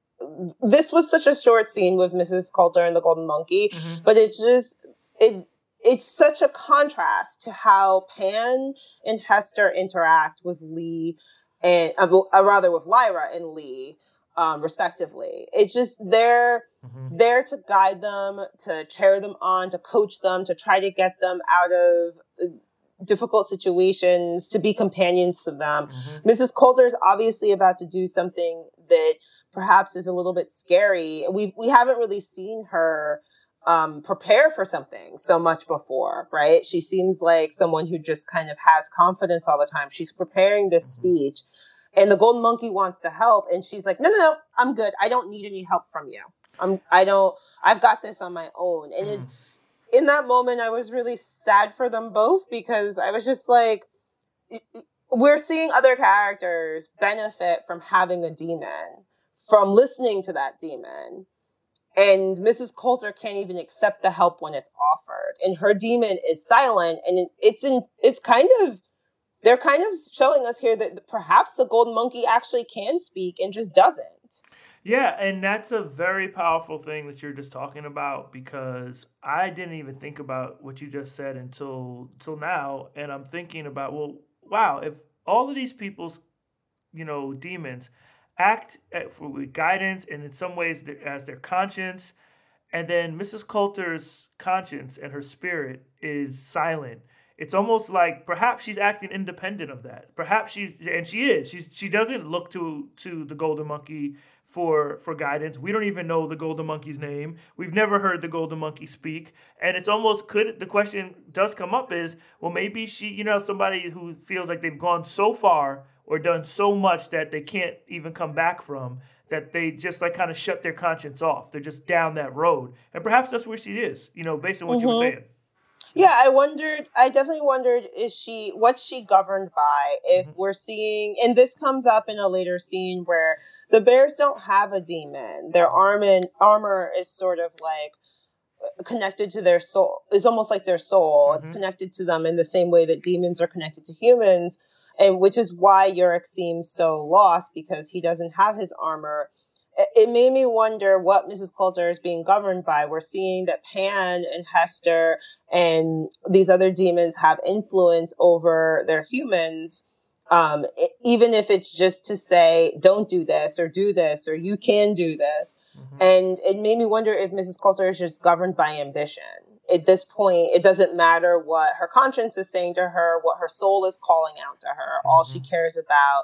this was such a short scene with Missus Coulter and the Golden Monkey, mm-hmm. but it just, it it's such a contrast to how Pan and Hester interact with Lee, and uh, rather with Lyra and Lee, um, respectively. It's just, they're mm-hmm. there to guide them, to cheer them on, to coach them, to try to get them out of difficult situations, to be companions to them. Mm-hmm. Missus Coulter is obviously about to do something that perhaps is a little bit scary. We we haven't really seen her um, prepare for something so much before, right? She seems like someone who just kind of has confidence all the time. She's preparing this mm-hmm. speech, and the Golden Monkey wants to help, and she's like, no, no, no, I'm good. I don't need any help from you. I'm, I don't, I've got this on my own. And mm-hmm. it, in that moment, I was really sad for them both, because I was just like, we're seeing other characters benefit from having a demon, from listening to that demon. And Missus Coulter can't even accept the help when it's offered. And her demon is silent. And it's in, it's kind of, they're kind of showing us here that perhaps the Golden Monkey actually can speak and just doesn't. Yeah, and that's a very powerful thing that you're just talking about, because I didn't even think about what you just said until until now, and I'm thinking about, well, wow, if all of these people's, you know, demons act for, with guidance and in some ways as their conscience, and then Missus Coulter's conscience and her spirit is silent, it's almost like perhaps she's acting independent of that. Perhaps she's, and she is, she's, she doesn't look to to the Golden Monkey for for guidance. We don't even know the Golden Monkey's name. We've never heard the Golden Monkey speak. And it's almost, could, the question does come up is, well, maybe she, you know, somebody who feels like they've gone so far or done so much that they can't even come back from, that they just like kind of shut their conscience off. They're just down that road. And perhaps that's where she is, you know, based on what mm-hmm. you were saying. Yeah, I wondered, I definitely wondered, is she, what's she governed by? If mm-hmm. we're seeing, and this comes up in a later scene where the bears don't have a demon. Their arm and armor is sort of like connected to their soul. It's almost like their soul. Mm-hmm. It's connected to them in the same way that demons are connected to humans. And which is why Yurik seems so lost, because he doesn't have his armor. It made me wonder what Missus Coulter is being governed by. We're seeing that Pan and Hester and these other demons have influence over their humans, um, even if it's just to say, don't do this or do this, or you can do this. Mm-hmm. And it made me wonder if Missus Coulter is just governed by ambition. At this point, it doesn't matter what her conscience is saying to her, what her soul is calling out to her. Mm-hmm. All she cares about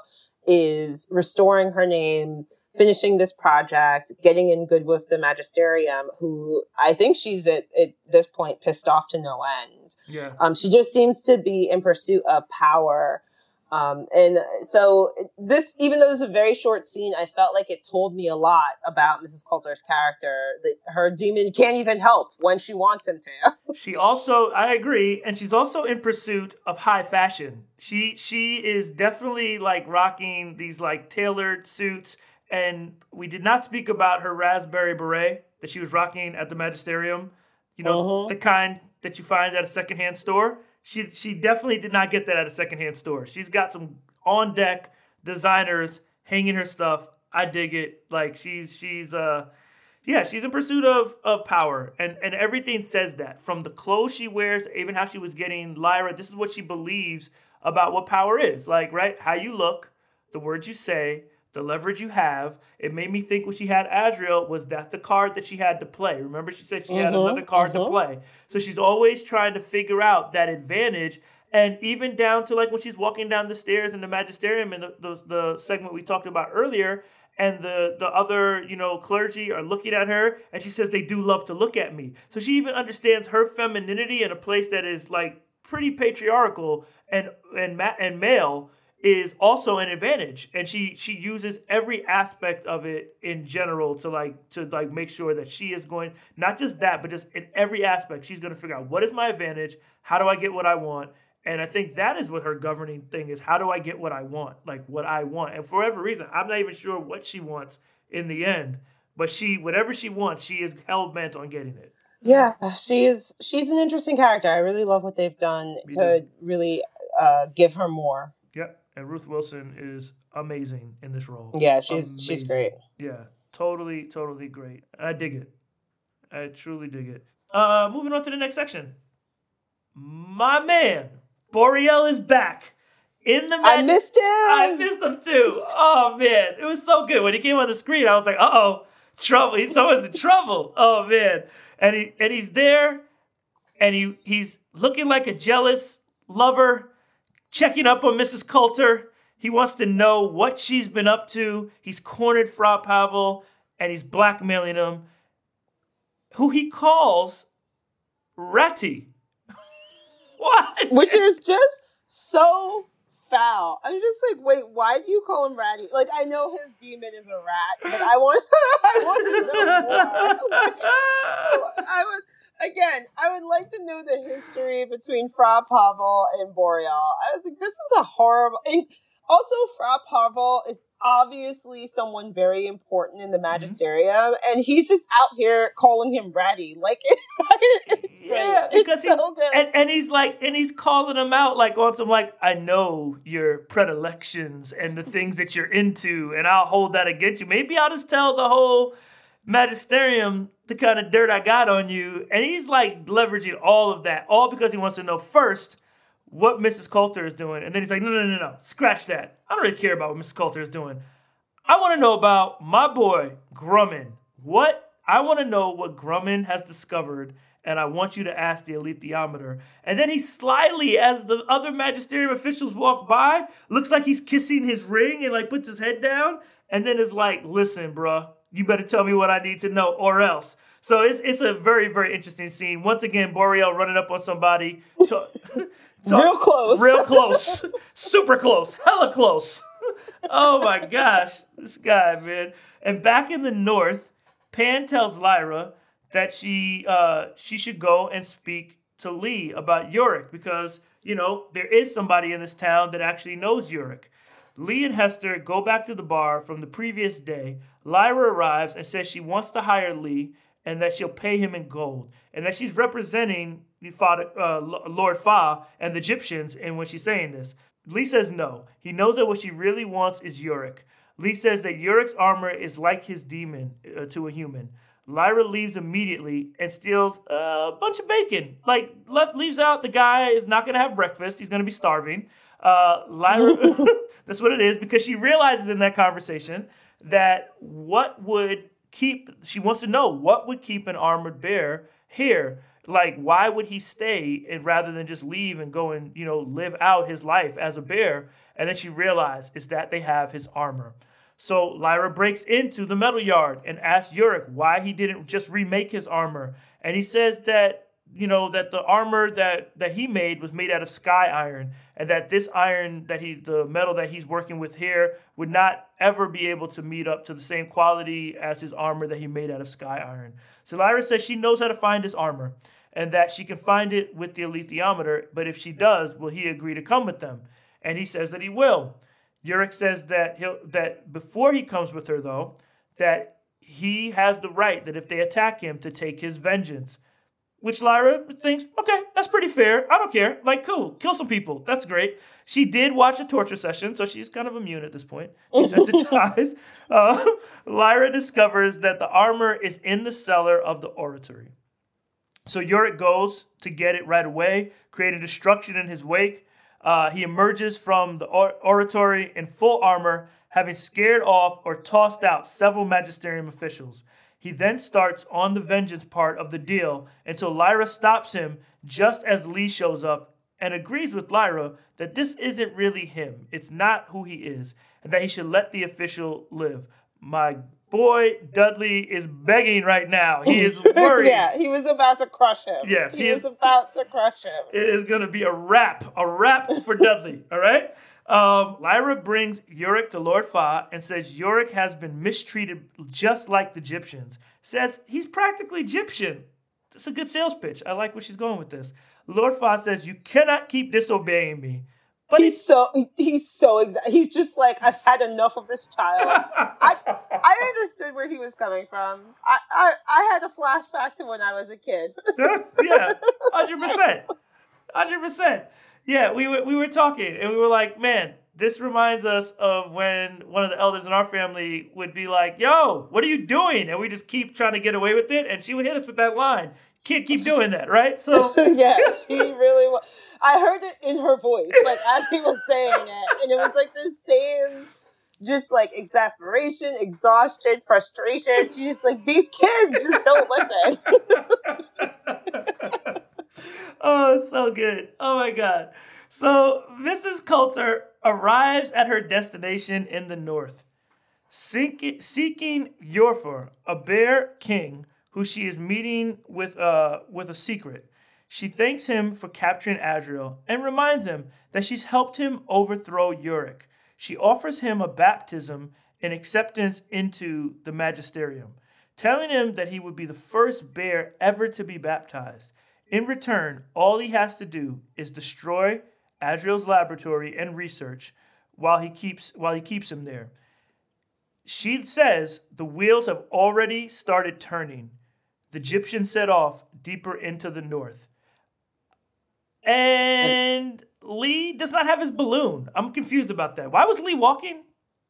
is restoring her name, finishing this project, getting in good with the Magisterium, who I think she's at, at this point pissed off to no end. Yeah. Um, she just seems to be in pursuit of power. Um, and so this, even though it was a very short scene, I felt like it told me a lot about Missus Coulter's character, that her demon can't even help when she wants him to. She also, I agree, and she's also in pursuit of high fashion. She she is definitely like rocking these like tailored suits, and we did not speak about her raspberry beret that she was rocking at the Magisterium. You know, uh-huh. the kind that you find at a secondhand store. She she definitely did not get that at a secondhand store. She's got some on deck designers hanging her stuff. I dig it. Like she's she's uh Yeah, she's in pursuit of, of power, and, and everything says that. From the clothes she wears, even how she was getting Lyra, this is what she believes about what power is. Like, right, how you look, the words you say, the leverage you have. It made me think when she had Azriel, was that the card that she had to play? Remember, she said she mm-hmm, had another card mm-hmm. to play. So she's always trying to figure out that advantage. And even down to like when she's walking down the stairs in the Magisterium in the, the, the segment we talked about earlier, and the, the other, you know, clergy are looking at her, and she says they do love to look at me. So she even understands her femininity in a place that is like pretty patriarchal and and ma- and male is also an advantage. And she she uses every aspect of it in general to like to like make sure that she is going, not just that, but just in every aspect, she's going to figure out what is my advantage, how do I get what I want. And I think that is what her governing thing is. How do I get what I want? Like what I want. And for whatever reason, I'm not even sure what she wants in the end. But she, whatever she wants, she is hell-bent on getting it. Yeah, she is. She's an interesting character. I really love what they've done Me to too. really uh, give her more. Yep. And Ruth Wilson is amazing in this role. Yeah, she's amazing. She's great. Yeah, totally, totally great. I dig it. I truly dig it. Uh, moving on to the next section. My man, Boreal is back in the match. I missed him. I missed him too. Oh man, it was so good when he came on the screen. I was like, uh oh, trouble. He, someone's in trouble. Oh man, and he and he's there, and he he's looking like a jealous lover, checking up on Missus Coulter. He wants to know what she's been up to. He's cornered Fra Pavel, and he's blackmailing him, who he calls Ratty. What? Which is just so foul. I'm just like, wait, why do you call him Ratty? Like, I know his demon is a rat, but I want, I want to know more. Like, I would, again, I would like to know the history between Fra Pavel and Boreal. I was like, this is a horrible. And also, Fra Pavel is obviously someone very important in the Magisterium, mm-hmm. and he's just out here calling him Ratty. Like, it's great. Yeah, because it's he's so good. And, and he's like, and he's calling him out like on some like, I know your predilections and the things that you're into, and I'll hold that against you. Maybe I'll just tell the whole Magisterium the kind of dirt I got on you, and he's like leveraging all of that, all because he wants to know first what Missus Coulter is doing. And then he's like, no, no, no, no, scratch that. I don't really care about what Missus Coulter is doing. I want to know about my boy, Grumman. What? I want to know what Grumman has discovered, and I want you to ask the Alethiometer. And then he slyly, as the other Magisterium officials walk by, looks like he's kissing his ring and like puts his head down, and then is like, listen, bruh, you better tell me what I need to know or else. So it's it's a very, very interesting scene. Once again, Boreal running up on somebody. To, So, real close. Real close. Super close. Hella close. Oh my gosh. This guy, man. And back in the north, Pan tells Lyra that she uh, she should go and speak to Lee about Yorick because, you know, there is somebody in this town that actually knows Yorick. Lee and Hester go back to the bar from the previous day. Lyra arrives and says she wants to hire Lee and that she'll pay him in gold. And that she's representing Father, uh, Lord Fa and the Egyptians, and when she's saying this, Lee says no. He knows that what she really wants is Yorick. Lee says that Yorick's armor is like his demon uh, to a human. Lyra leaves immediately and steals a bunch of bacon. Like, left leaves out the guy is not going to have breakfast. He's going to be starving. Uh, Lyra, that's what it is, because she realizes in that conversation that what would keep, she wants to know what would keep an armored bear here. Like, why would he stay and rather than just leave and go and, you know, live out his life as a bear? And then she realized is that they have his armor. So Lyra breaks into the metal yard and asks Yorick why he didn't just remake his armor. And he says that, you know, that the armor that, that he made was made out of sky iron, and that this iron, that he, the metal that he's working with here, would not ever be able to meet up to the same quality as his armor that he made out of sky iron. So Lyra says she knows how to find his armor, and that she can find it with the Alethiometer, but if she does, will he agree to come with them? And he says that he will. Yorick says that he'll that before he comes with her, though, that he has the right that if they attack him to take his vengeance. which Lyra thinks, okay, that's pretty fair. I don't care. Like, cool, kill some people. That's great. She did watch a torture session, so she's kind of immune at this point. Desensitized. uh, Lyra discovers that the armor is in the cellar of the oratory. So Yorick goes to get it right away, creating destruction in his wake. Uh, he emerges from the or- oratory in full armor, having scared off or tossed out several magisterium officials. He then starts on the vengeance part of the deal until Lyra stops him just as Lee shows up and agrees with Lyra that this isn't really him. It's not who he is, and that he should let the official live. My boy Dudley is begging right now. He is worried. Yeah, he was about to crush him. Yes, he, he was is, about to crush him. It is going to be a wrap, a wrap for Dudley, all right? Um, Lyra brings Yorick to Lord Fa and says Yorick has been mistreated just like the Egyptians. Says he's practically Egyptian. It's a good sales pitch. I like where she's going with this. Lord Fa says, you cannot keep disobeying me. But he's he, so he's so exa- he's just like, I've had enough of this child. I I understood where he was coming from. I, I, I had a flashback to when I was a kid. Yeah, one hundred percent. one hundred percent. Yeah, we were, we were talking, and we were like, man, this reminds us of when one of the elders in our family would be like, yo, what are you doing? And we just keep trying to get away with it, and she would hit us with that line. Can't keep doing that, right? So yeah, she really was. I heard it in her voice, like as he was saying it, and it was like the same, just like exasperation, exhaustion, frustration. She's just like, these kids just don't listen. Oh, it's so good. Oh my God. So Missus Coulter arrives at her destination in the north, seeking, seeking Yorfor, a bear king who she is meeting with, uh, with a secret. She thanks him for capturing Adriel and reminds him that she's helped him overthrow Yorick. She offers him a baptism and acceptance into the magisterium, telling him that he would be the first bear ever to be baptized. In return, all he has to do is destroy Adriel's laboratory and research while he keeps while he keeps him there. She says the wheels have already started turning. The Egyptians set off deeper into the north. And Lee does not have his balloon. I'm confused about that. Why was Lee walking?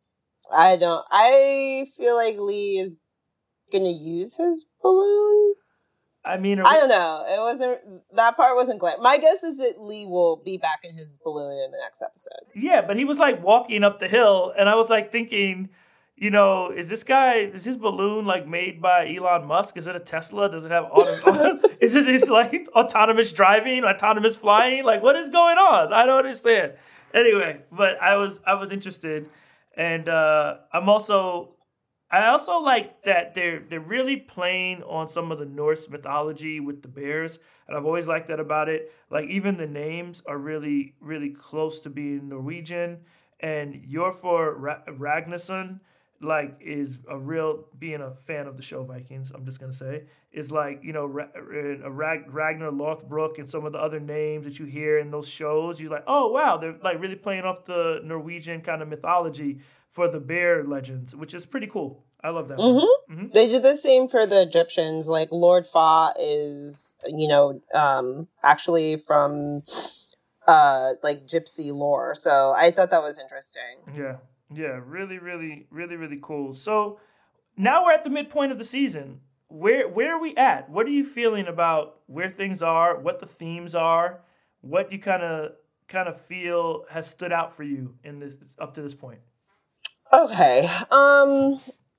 I don't. I feel like Lee is going to use his balloon. I mean, I don't know. It wasn't, that part wasn't clear. My guess is that Lee will be back in his balloon in the next episode. Yeah, but he was like walking up the hill, and I was like thinking, you know, is this guy, is his balloon like made by Elon Musk? Is it a Tesla? Does it have auto? Is it is like autonomous driving, autonomous flying? Like, what is going on? I don't understand. Anyway, but I was I was interested, and uh, I'm also. I also like that they're they're really playing on some of the Norse mythology with the bears, and I've always liked that about it. Like even the names are really really close to being Norwegian, and Yorfor Ra- Ragnarsson like is a real being a fan of the show Vikings. I'm just gonna say is like you know Ra- Rag- Ragnar Lothbrok and some of the other names that you hear in those shows. You're like, oh wow, they're like really playing off the Norwegian kind of mythology for the bear legends, which is pretty cool. I love that. Mm-hmm. Mm-hmm. They did the same for the Egyptians. Like Lord Fa is, you know, um, actually from uh, like gypsy lore. So I thought that was interesting. Yeah, yeah, really, really, really, really cool. So now we're at the midpoint of the season. Where where are we at? What are you feeling about where things are? What the themes are? What you kind of kind of feel has stood out for you in this up to this point? Okay. Um,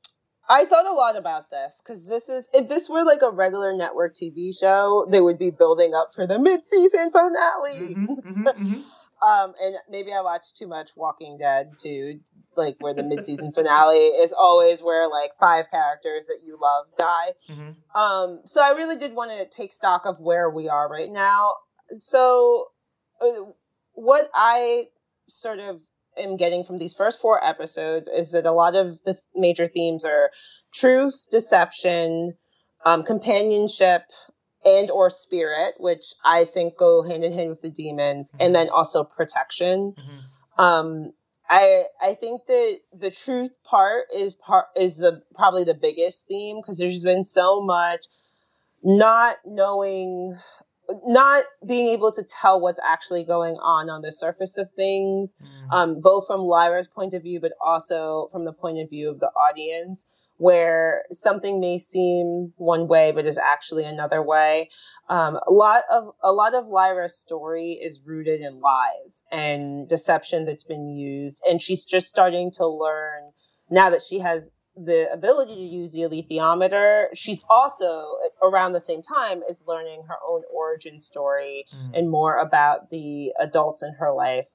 I thought a lot about this because this is, if this were like a regular network T V show, they would be building up for the mid-season finale. Mm-hmm, mm-hmm, mm-hmm. um, and maybe I watched too much Walking Dead too, like where the mid-season finale is always where like five characters that you love die. Mm-hmm. Um, so I really did want to take stock of where we are right now. So uh, what I sort of am getting from these first four episodes is that a lot of the major themes are truth, deception, um, companionship, and or spirit, which I think go hand in hand with the demons, mm-hmm. and then also protection. Mm-hmm. Um, I I think that the truth part is part is the probably the biggest theme because there's been so much not knowing, not being able to tell what's actually going on on the surface of things, mm. um, both from Lyra's point of view, but also from the point of view of the audience, where something may seem one way, but is actually another way. Um, a lot of, a lot of Lyra's story is rooted in lies and deception that's been used. And she's just starting to learn now that she has the ability to use the alethiometer. She's also around the same time is learning her own origin story mm. and more about the adults in her life.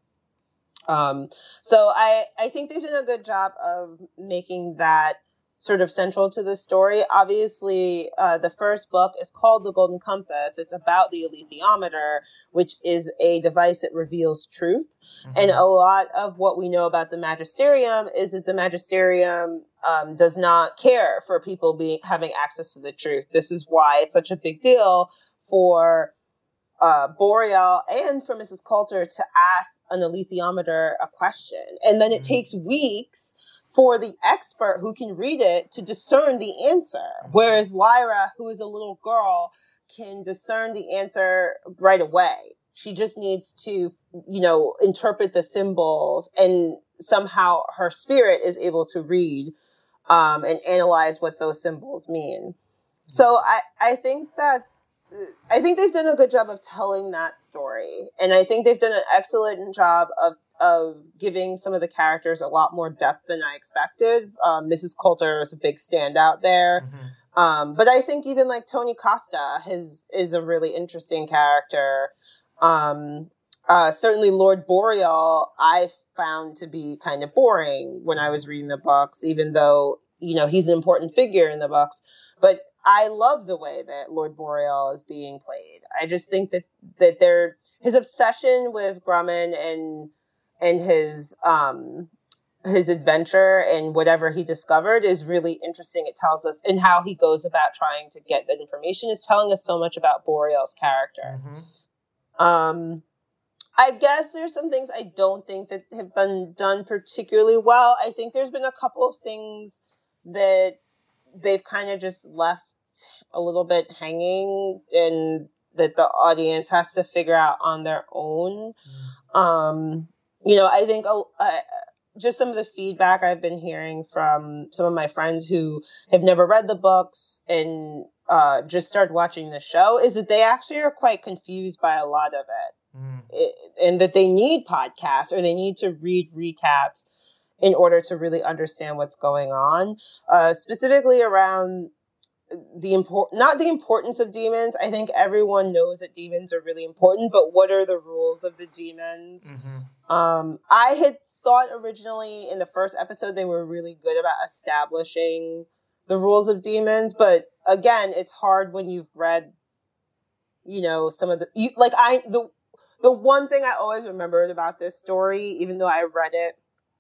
Um, so I, I think they've done a good job of making that sort of central to the story. Obviously, uh, the first book is called The Golden Compass. It's about the alethiometer, which is a device that reveals truth. Mm-hmm. And a lot of what we know about the Magisterium is that the Magisterium um, does not care for people being having access to the truth. This is why it's such a big deal for uh, Boreal and for Missus Coulter to ask an alethiometer a question. And then it mm-hmm. takes weeks for the expert who can read it to discern the answer. Whereas Lyra, who is a little girl, can discern the answer right away. She just needs to, you know, interpret the symbols, and somehow her spirit is able to read um, and analyze what those symbols mean. So I, I think that's, I think they've done a good job of telling that story. And I think they've done an excellent job of of giving some of the characters a lot more depth than I expected. Um, Missus Coulter is a big standout there. Mm-hmm. Um, but I think even like Tony Costa has, is a really interesting character. Um, uh, certainly Lord Boreal, I found to be kind of boring when I was reading the books, even though, you know, he's an important figure in the books. But I love the way that Lord Boreal is being played. I just think that, that they're, his obsession with Grumman and, and his, um, his adventure and whatever he discovered is really interesting. It tells us, and how he goes about trying to get that information is telling us so much about Boreal's character. Mm-hmm. Um, I guess there's some things I don't think that have been done particularly well. I think there's been a couple of things that they've kind of just left a little bit hanging and that the audience has to figure out on their own. Mm. Um, you know, I think uh, just some of the feedback I've been hearing from some of my friends who have never read the books and uh, just started watching the show is that they actually are quite confused by a lot of it. Mm. it. And that they need podcasts or they need to read recaps in order to really understand what's going on, uh, specifically around the import, not the importance of demons. I think everyone knows that demons are really important, but what are the rules of the demons? Mm-hmm. Um, I had thought originally in the first episode, they were really good about establishing the rules of demons. But again, it's hard when you've read, you know, some of the, you, like I, the, the one thing I always remembered about this story, even though I read it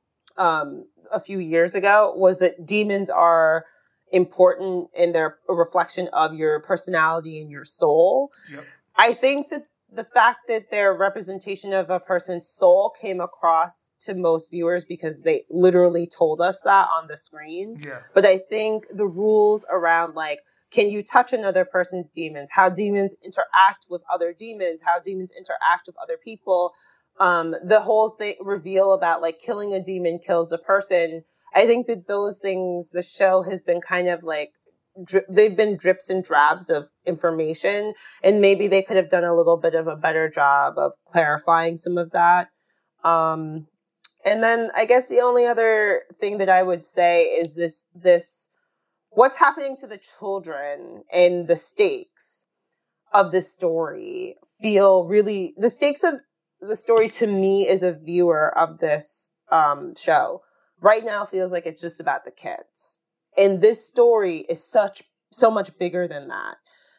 um, a few years ago, was that demons are important in their reflection of your personality and your soul. Yep. I think that the fact that their representation of a person's soul came across to most viewers because they literally told us that on the screen. Yeah. But I think the rules around, like, can you touch another person's demons? How demons interact with other demons? How demons interact with other people? Um, the whole thing reveal about like killing a demon kills a person. I think that those things, the show has been kind of like, dri- they've been drips and drabs of information, and maybe they could have done a little bit of a better job of clarifying some of that. Um, and then I guess the only other thing that I would say is this, this, what's happening to the children and the stakes of the story feel really, the stakes of the story to me as a viewer of this um, show right now feels like it's just about the kids. And this story is such, so much bigger than that.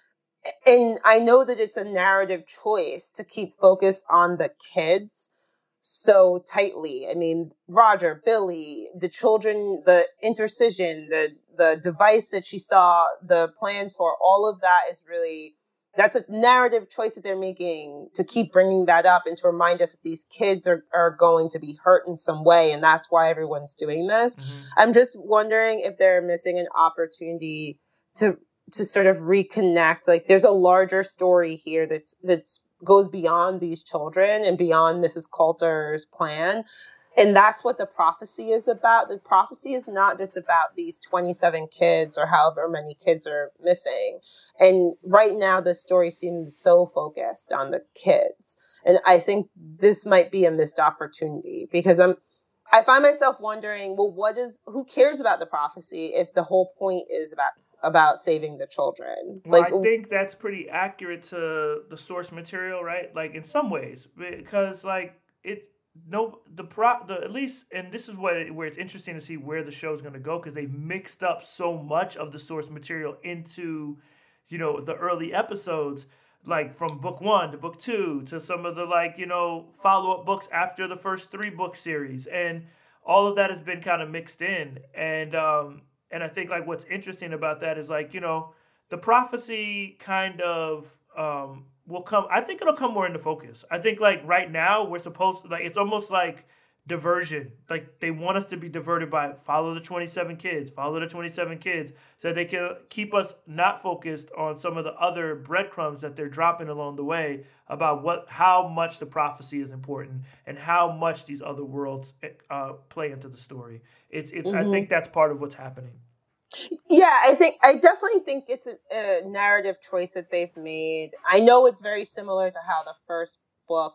And I know that it's a narrative choice to keep focus on the kids so tightly. I mean, Roger, Billy, the children, the intercision, the, the device that she saw, the plans for, all of that is really, that's a narrative choice that they're making to keep bringing that up and to remind us that these kids are, are going to be hurt in some way. And that's why everyone's doing this. Mm-hmm. I'm just wondering if they're missing an opportunity to, to sort of reconnect. Like there's a larger story here that's that's goes beyond these children and beyond Missus Coulter's plan. And that's what the prophecy is about. The prophecy is not just about these twenty-seven kids or however many kids are missing. And right now the story seems so focused on the kids. And I think this might be a missed opportunity because I'm I find myself wondering, well, what is who cares about the prophecy if the whole point is about about saving the children? Well, like I think that's pretty accurate to the source material, right? Like in some ways, because like it no the pro the at least, and this is what where it's interesting to see where the show is going to go, because they've mixed up so much of the source material into, you know, the early episodes, like from book one to book two to some of the like, you know, follow-up books after the first three book series, and all of that has been kind of mixed in. And um and I think like what's interesting about that is like, you know, the prophecy kind of um will come, I think it'll come more into focus. I think like right now we're supposed to, like, it's almost like diversion. Like they want us to be diverted by follow the twenty-seven kids, follow the twenty-seven kids, so that they can keep us not focused on some of the other breadcrumbs that they're dropping along the way about what, how much the prophecy is important and how much these other worlds uh, play into the story. It's, it's, mm-hmm. I think that's part of what's happening. Yeah, I think I definitely think it's a, a narrative choice that they've made. I know it's very similar to how the first book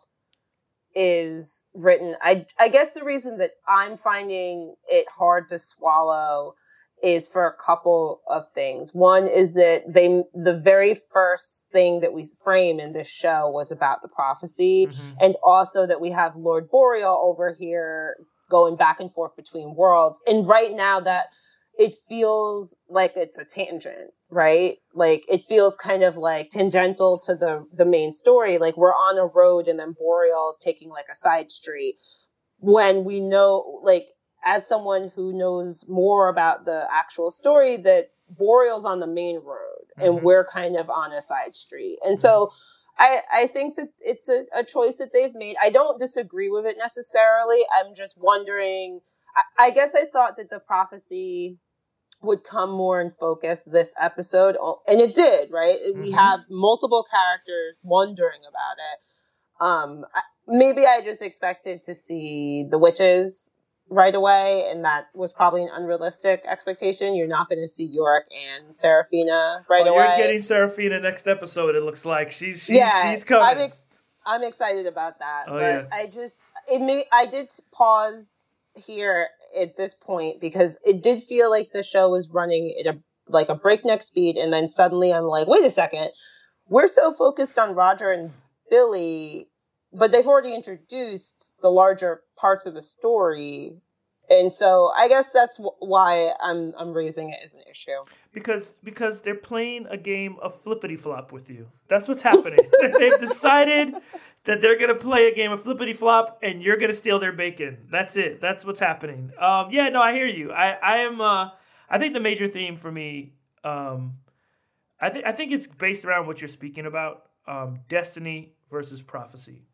is written. I I guess the reason that I'm finding it hard to swallow is for a couple of things. One is that they the very first thing that we frame in this show was about the prophecy, mm-hmm. and also that we have Lord Boreal over here going back and forth between worlds. And right now that it feels like it's a tangent, right? Like it feels kind of like tangential to the, the main story. Like we're on a road and then Boreal is taking like a side street, when we know, like as someone who knows more about the actual story, that Boreal's on the main road and mm-hmm. we're kind of on a side street. And mm-hmm. so I, I think that it's a, a choice that they've made. I don't disagree with it necessarily. I'm just wondering, I, I guess I thought that the prophecy would come more in focus this episode, and it did, right? Mm-hmm. We have multiple characters wondering about it. Um, maybe I just expected to see the witches right away, and that was probably an unrealistic expectation. You're not going to see Yorick and Serafina right oh, away. You're getting Serafina next episode, it looks like. She's she's, yeah, she's coming. I'm, ex- I'm excited about that. Oh, but yeah. I just, it may, I did pause here at this point because it did feel like the show was running at a like a breakneck speed, and then suddenly I'm like, wait a second, we're so focused on Roger and Billy, but they've already introduced the larger parts of the story. And so I guess that's w- why I'm I'm raising it as an issue. Because because they're playing a game of flippity flop with you. That's what's happening. They've decided that they're gonna play a game of flippity flop, and you're gonna steal their bacon. That's it. That's what's happening. Um, yeah, no, I hear you. I I am. Uh, I think the major theme for me, um, I think I think it's based around what you're speaking about, um, destiny versus prophecy.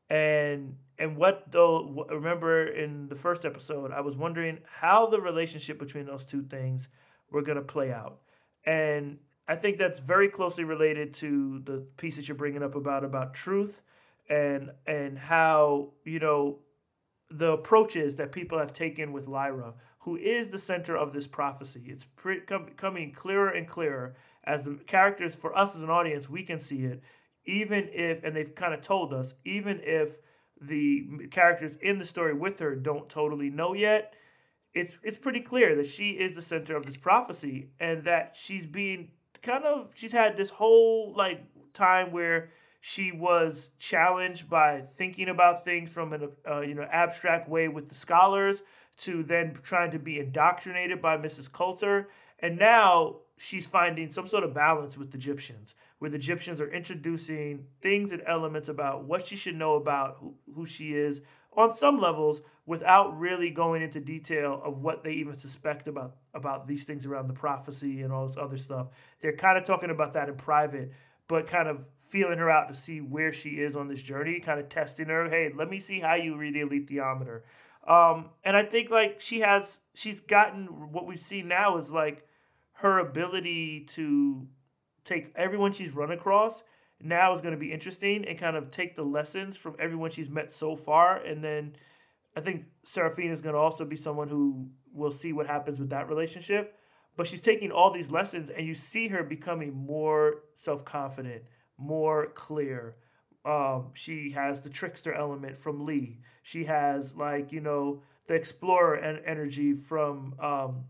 And and what though? Remember in the first episode, I was wondering how the relationship between those two things were going to play out, and I think that's very closely related to the piece that you're bringing up about about truth, and and how, you know, the approaches that people have taken with Lyra, who is the center of this prophecy. It's pre- becoming clearer and clearer as the characters, for us as an audience, we can see it. Even if, and they've kind of told us, even if the characters in the story with her don't totally know yet, it's it's pretty clear that she is the center of this prophecy, and that she's being kind of, she's had this whole like time where she was challenged by thinking about things from an uh, you know abstract way with the scholars, to then trying to be indoctrinated by Missus Coulter, and now she's finding some sort of balance with the Egyptians, where the Egyptians are introducing things and elements about what she should know about who, who she is on some levels, without really going into detail of what they even suspect about, about these things around the prophecy and all this other stuff. They're kind of talking about that in private, but kind of feeling her out to see where she is on this journey, kind of testing her. Hey, let me see how you read the alethiometer. Um, and I think like she has, she's gotten, what we've seen now is like, her ability to take everyone she's run across now is going to be interesting and kind of take the lessons from everyone she's met so far. And then I think Seraphina is going to also be someone who will see what happens with that relationship. But she's taking all these lessons, and you see her becoming more self-confident, more clear. Um, she has the trickster element from Lee. She has, like, you know, the explorer en- energy from um,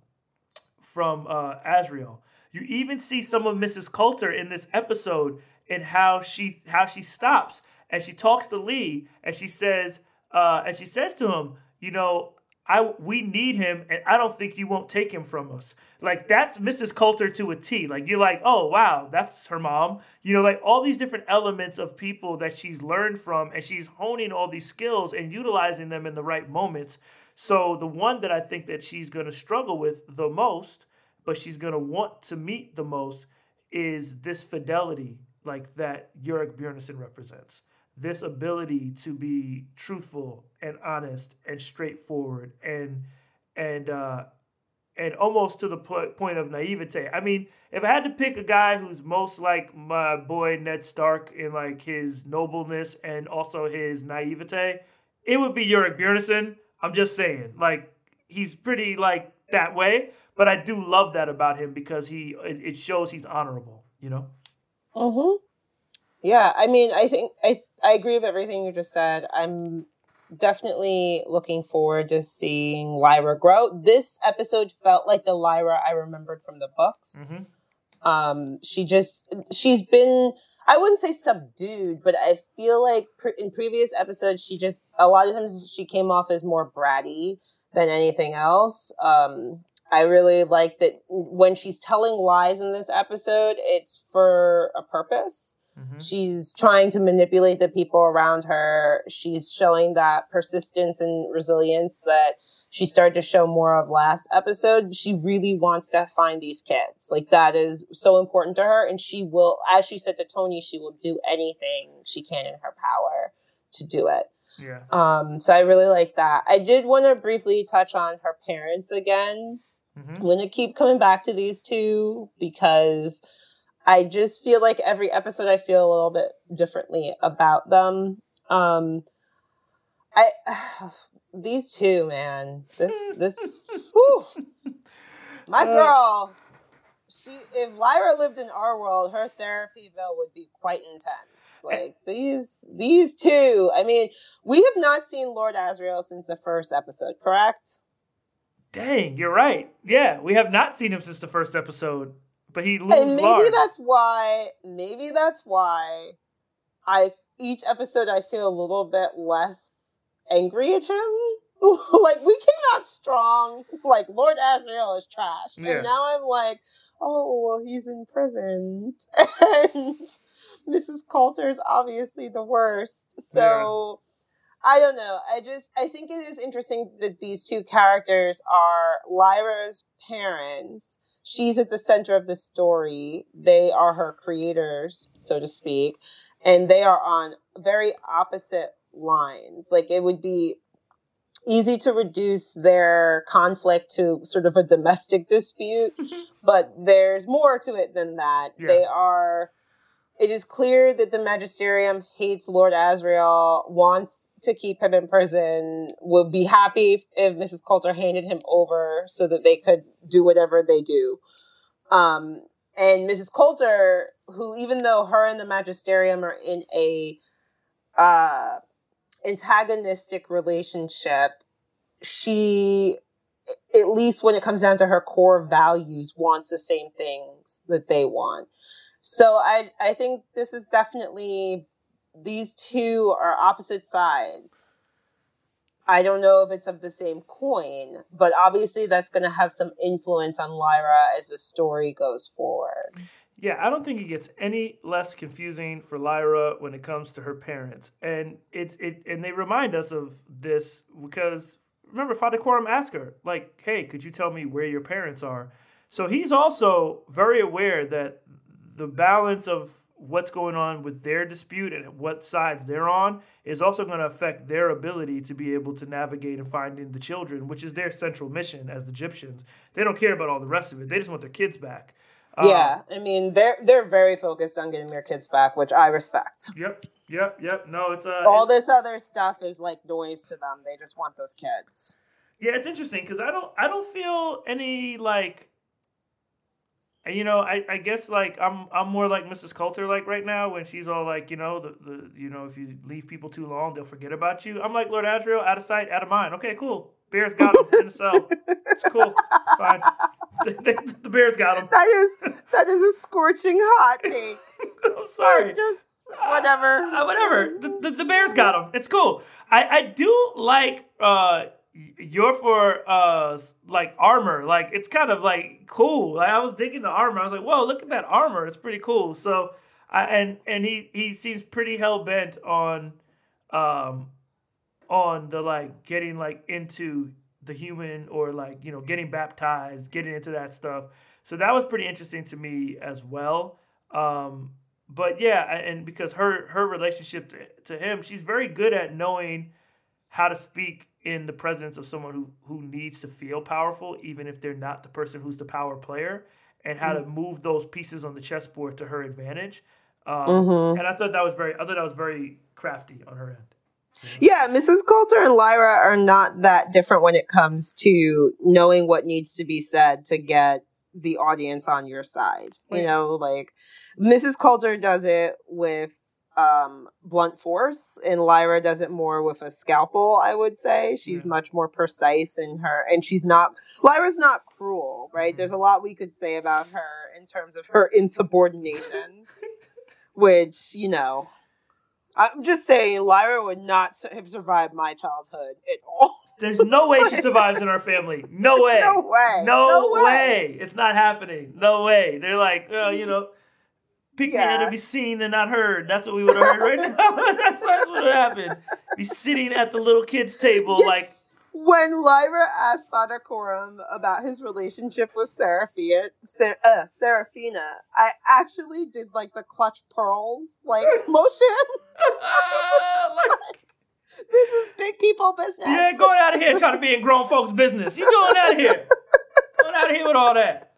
from uh, Azrael. You even see some of Missus Coulter in this episode and how she how she stops and she talks to Lee and she says uh, and she says to him, you know, I we need him and I don't think you won't take him from us. Like, that's Missus Coulter to a T. Like, you're like, oh wow, that's her mom. You know, like all these different elements of people that she's learned from, and she's honing all these skills and utilizing them in the right moments. So the one that I think that she's going to struggle with the most, but she's going to want to meet the most, is this fidelity, like that Yorick Bjornsson represents. This ability to be truthful and honest and straightforward and and uh, and almost to the po- point of naivete. I mean, if I had to pick a guy who's most like my boy Ned Stark in like his nobleness and also his naivete, it would be Yorick Bjornsson. I'm just saying, like, he's pretty like that way, but I do love that about him because he it, it shows he's honorable, you know? Mm-hmm. Yeah, I mean, I think I I agree with everything you just said. I'm definitely looking forward to seeing Lyra grow. This episode felt like the Lyra I remembered from the books. Mm-hmm. Um, she just she's been, I wouldn't say subdued, but I feel like pre- in previous episodes she just a lot of times she came off as more bratty than anything else. Um, I really like that when she's telling lies in this episode, it's for a purpose. Mm-hmm. She's trying to manipulate the people around her. She's showing that persistence and resilience that she started to show more of last episode. She really wants to find these kids. Like, that is so important to her. And she will, as she said to Tony, she will do anything she can in her power to do it. Yeah. Um, so I really like that. I did want to briefly touch on her parents again. Mm-hmm. I'm going to keep coming back to these two because I just feel like every episode I feel a little bit differently about them. Um, I these two, man, this this whew, my girl. She if Lyra lived in our world, her therapy bill would be quite intense. Like these these two. I mean, we have not seen Lord Asriel since the first episode, correct? Dang, you're right. Yeah, we have not seen him since the first episode. But he looms and maybe large. that's why, maybe that's why I, each episode I feel a little bit less angry at him. Like, we came out strong. Like, Lord Asriel is trash. Yeah. And now I'm like, oh, well, he's in prison. And Missus Coulter is obviously the worst. So, yeah. I don't know. I just, I think it is interesting that these two characters are Lyra's parents. She's at the center of the story. They are her creators, so to speak. And they are on very opposite lines. Like, it would be easy to reduce their conflict to sort of a domestic dispute. But there's more to it than that. Yeah. They are... It is clear that the Magisterium hates Lord Asriel, wants to keep him in prison, would be happy if Missus Coulter handed him over so that they could do whatever they do. Um, and Missus Coulter, who, even though her and the Magisterium are in a uh, antagonistic relationship, she, at least when it comes down to her core values, wants the same things that they want. So I I think this is definitely, these two are opposite sides. I don't know if it's of the same coin, but obviously that's going to have some influence on Lyra as the story goes forward. Yeah, I don't think it gets any less confusing for Lyra when it comes to her parents. And it, it and they remind us of this because, remember, Father Coram asked her, like, hey, could you tell me where your parents are? So he's also very aware that the balance of what's going on with their dispute and what sides they're on is also going to affect their ability to be able to navigate and finding the children, which is their central mission as the Egyptians. They don't care about all the rest of it. They just want their kids back. Yeah, um, I mean, they're they're very focused on getting their kids back, which I respect. Yep, yep, yep. No, it's uh, all it, this other stuff is like noise to them. They just want those kids. Yeah, it's interesting because I don't I don't feel any like. And, you know, I, I guess, like, I'm I'm more like Missus Coulter, like, right now, when she's all like, you know, the, the you know, if you leave people too long, they'll forget about you. I'm like Lord Asriel, out of sight, out of mind. Okay, cool. Bears got him in the cell. It's cool. It's fine. The, the Bears got him. That is, that is a scorching hot take. I'm sorry. Or just whatever. Uh, uh, whatever. The, the, the Bears got him. It's cool. I, I do like... uh You're for uh like armor, like it's kind of like cool. Like, I was digging the armor. I was like, whoa, look at that armor. It's pretty cool. So, I and and he he seems pretty hell bent on, um, on the like getting like into the human or like you know getting baptized, getting into that stuff. So that was pretty interesting to me as well. Um, but yeah, and because her her relationship to, to him, she's very good at knowing how to speak in the presence of someone who, who needs to feel powerful, even if they're not the person who's the power player, and how mm-hmm. to move those pieces on the chessboard to her advantage. Um, mm-hmm. And I thought that was very, I thought that was very crafty on her end. Yeah, Missus Coulter and Lyra are not that different when it comes to knowing what needs to be said to get the audience on your side. You know, like Missus Coulter does it with um blunt force, and Lyra does it more with a scalpel. I would say she's yeah. much more precise in her, and she's not Lyra's not cruel, right? Mm-hmm. There's a lot we could say about her in terms of her insubordination, which, you know, I'm just saying Lyra would not have survived my childhood at all. There's no way she survives in our family. No way. No way. No, no way. way. It's not happening. No way. They're like, oh, you know, pick yeah. me to be seen and not heard. That's what we would have heard right now. that's, that's what would happen. Be sitting at the little kids' table yeah. like. When Lyra asked Father Coram about his relationship with Seraphina, Ser- uh, Seraphina, I actually did like the clutch pearls like motion. like, this is big people business. Yeah, going out of here trying to be in grown folks' business. You going out of here. Going out of here with all that.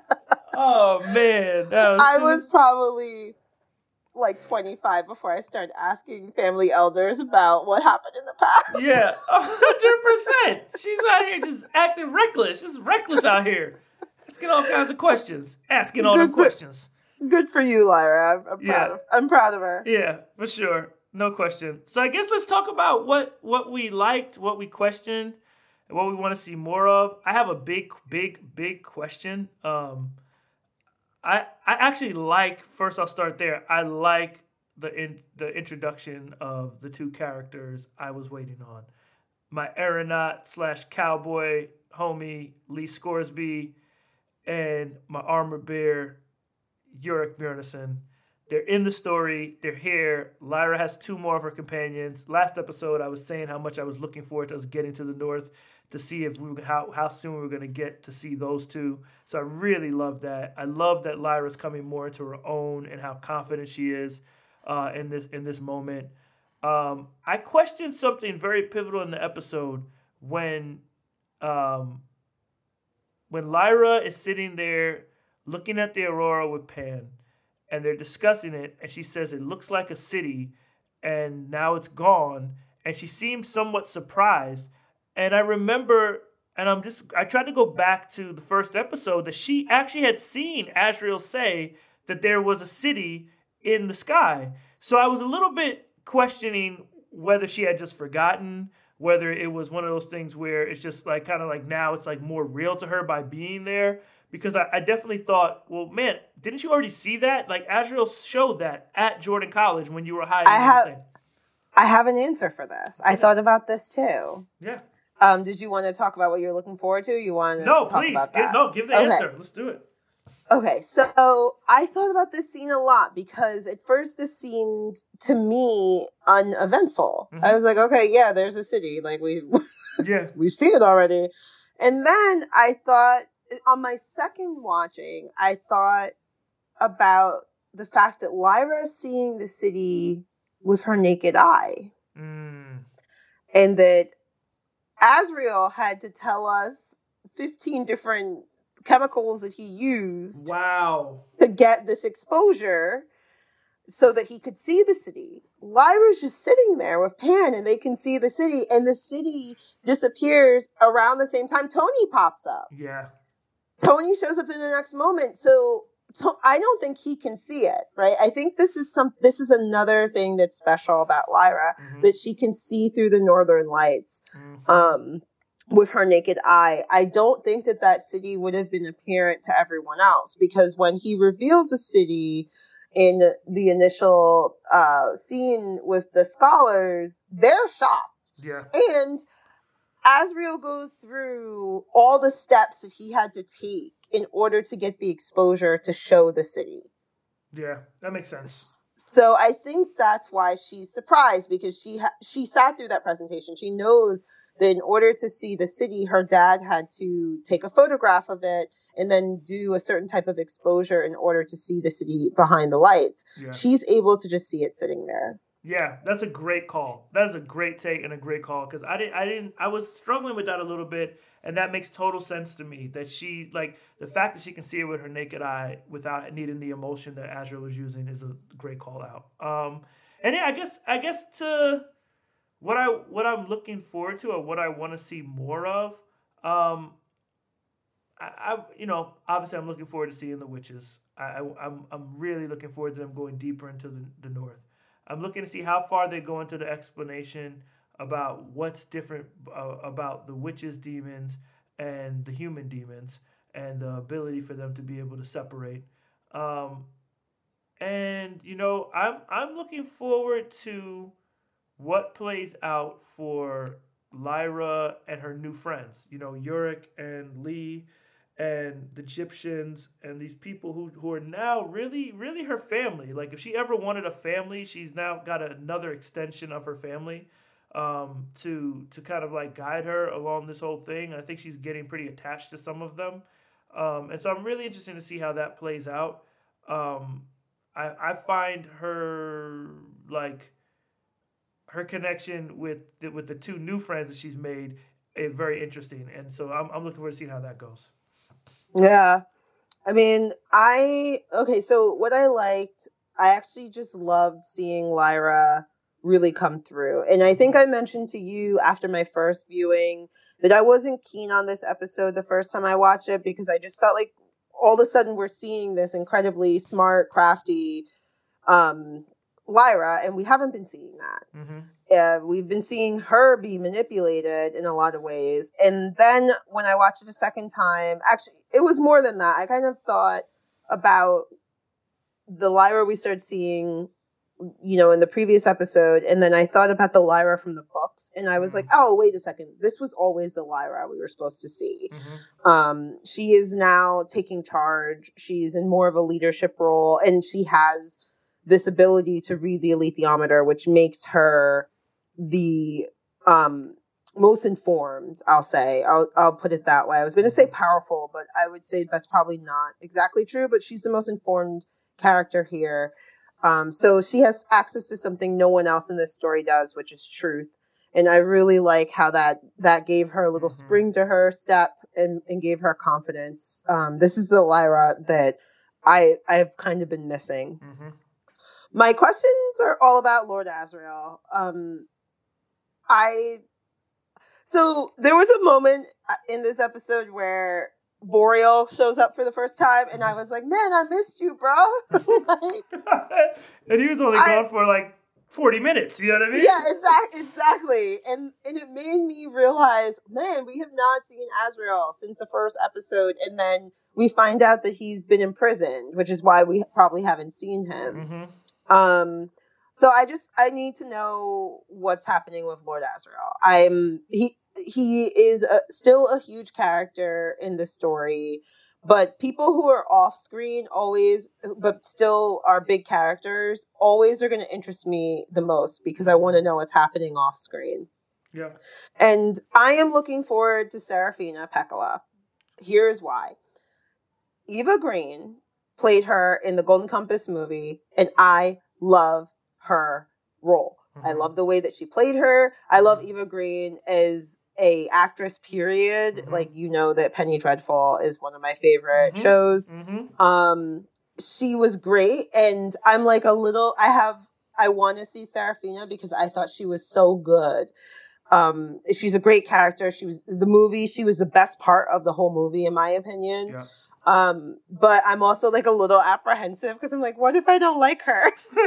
Oh, man. That was I was probably like twenty-five before I started asking family elders about what happened in the past. Yeah, one hundred percent. She's out here just acting reckless. Just reckless out here. Asking all kinds of questions. Asking all good them for, questions. Good for you, Lyra. I'm, I'm, yeah. proud of, I'm proud of her. Yeah, for sure. No question. So I guess let's talk about what, what we liked, what we questioned, and what we want to see more of. I have a big, big, big question. Um... I, I actually like, first I'll start there, I like the in, the introduction of the two characters I was waiting on. My aeronaut slash cowboy homie, Lee Scoresby, and my armor bear, Yorick Bjornsson. They're in the story, they're here. Lyra has two more of her companions. Last episode I was saying how much I was looking forward to us getting to the north to see if we were, how how soon we were going to get to see those two. So I really love that. I love that Lyra's coming more into her own and how confident she is uh, in this in this moment. Um, I questioned something very pivotal in the episode when um, when Lyra is sitting there looking at the aurora with Pan, and they're discussing it, and she says it looks like a city, and now it's gone, and she seems somewhat surprised. And I remember, and I'm just, I tried to go back to the first episode that she actually had seen Asriel say that there was a city in the sky. So I was a little bit questioning whether she had just forgotten, whether it was one of those things where it's just like, kind of like now it's like more real to her by being there. Because I, I definitely thought, well, man, didn't you already see that? Like Asriel showed that at Jordan College when you were hiding. I have, I have an answer for this. I thought about this too. Yeah. Um, did you want to talk about what you're looking forward to? You want to no, talk please. about that? Give, no, give the okay. answer. Let's do it. Okay, so I thought about this scene a lot because at first this seemed to me uneventful. Mm-hmm. I was like, okay, yeah, there's a city. Like we, yeah, we've seen it already. And then I thought on my second watching, I thought about the fact that Lyra is seeing the city with her naked eye. Mm. And that Azriel had to tell us fifteen different chemicals that he used Wow. to get this exposure so that he could see the city. Lyra's just sitting there with Pan and they can see the city, and the city disappears around the same time Tony pops up. Yeah. Tony shows up in the next moment. So to- I don't think he can see it, right? I think this is some this is another thing that's special about Lyra, Mm-hmm. that she can see through the northern lights. Mm-hmm. Um with her naked eye. I don't think that that city would have been apparent to everyone else, because when he reveals the city in the initial uh, scene with the scholars, they're shocked. Yeah. And Azriel goes through all the steps that he had to take in order to get the exposure to show the city. Yeah, that makes sense. So I think that's why she's surprised, because she ha- she sat through that presentation. She knows that in order to see the city, her dad had to take a photograph of it and then do a certain type of exposure in order to see the city behind the lights. Yeah. She's able to just see it sitting there. Yeah, that's a great call. That is a great take and a great call, because I didn't, I didn't, I was struggling with that a little bit, and that makes total sense to me. That she, like, the fact that she can see it with her naked eye without needing the emotion that Azriel was using is a great call out. Um, and yeah, I guess, I guess to what I, what I'm looking forward to, or what I want to see more of, um, I, I, you know, obviously I'm looking forward to seeing the witches. I, I I'm, I'm really looking forward to them going deeper into the, the north. I'm looking to see how far they go into the explanation about what's different uh, about the witches' demons and the human demons, and the ability for them to be able to separate. Um, and you know, I'm I'm looking forward to what plays out for Lyra and her new friends. You know, Yurik and Lee and the Egyptians and these people who, who are now really, really her family. Like, if she ever wanted a family, she's now got another extension of her family um, to to kind of like guide her along this whole thing. And I think she's getting pretty attached to some of them. Um, and so I'm really interested to see how that plays out. Um, I, I find her, like, her connection with the, with the two new friends that she's made uh, very interesting. And so I'm, I'm looking forward to seeing how that goes. Yeah. I mean, I, okay, so what I liked, I actually just loved seeing Lyra really come through. And I think I mentioned to you after my first viewing that I wasn't keen on this episode the first time I watched it, because I just felt like all of a sudden we're seeing this incredibly smart, crafty um, Lyra, and we haven't been seeing that. Mm-hmm. Uh, we've been seeing her be manipulated in a lot of ways. And then when I watched it a second time, actually, it was more than that. I kind of thought about the Lyra we started seeing, you know, in the previous episode. And then I thought about the Lyra from the books. And I was mm-hmm. like, oh, wait a second. This was always the Lyra we were supposed to see. Mm-hmm. Um, she is now taking charge. She's in more of a leadership role. And she has this ability to read the alethiometer, which makes her the um most informed, I'll say. I'll I'll put it that way. I was going to say powerful, but I would say that's probably not exactly true, but she's the most informed character here. Um so she has access to something no one else in this story does, which is truth. And I really like how that that gave her a little mm-hmm. spring to her step and and gave her confidence. Um this is the Lyra that I I've kind of been missing. Mm-hmm. My questions are all about Lord Azriel. Um I, so there was a moment in this episode where Boreal shows up for the first time, and I was like, man, I missed you, bro. Like, and he was only I, gone for like forty minutes, you know what I mean? Yeah, exactly, exactly. And, and it made me realize, man, we have not seen Azriel since the first episode, and then we find out that he's been imprisoned, which is why we probably haven't seen him. Mm-hmm. Um... So I just, I need to know what's happening with Lord Azriel. I'm, he, he is a, still a huge character in the story, but people who are off screen always, but still are big characters, always are going to interest me the most, because I want to know what's happening off screen. Yeah. And I am looking forward to Serafina Pekkala. Here's why. Eva Green played her in the Golden Compass movie, and I love her role. Mm-hmm. I love the way that she played her. I love Eva Green as a actress, period. Mm-hmm. Like, you know that Penny Dreadful is one of my favorite mm-hmm. shows. Mm-hmm. Um, she was great, and I'm like a little, I have, I want to see Serafina because I thought she was so good. Um, she's a great character. She was, the movie, she was the best part of the whole movie, in my opinion. Yeah. Um, but I'm also like a little apprehensive because I'm like, what if I don't like her?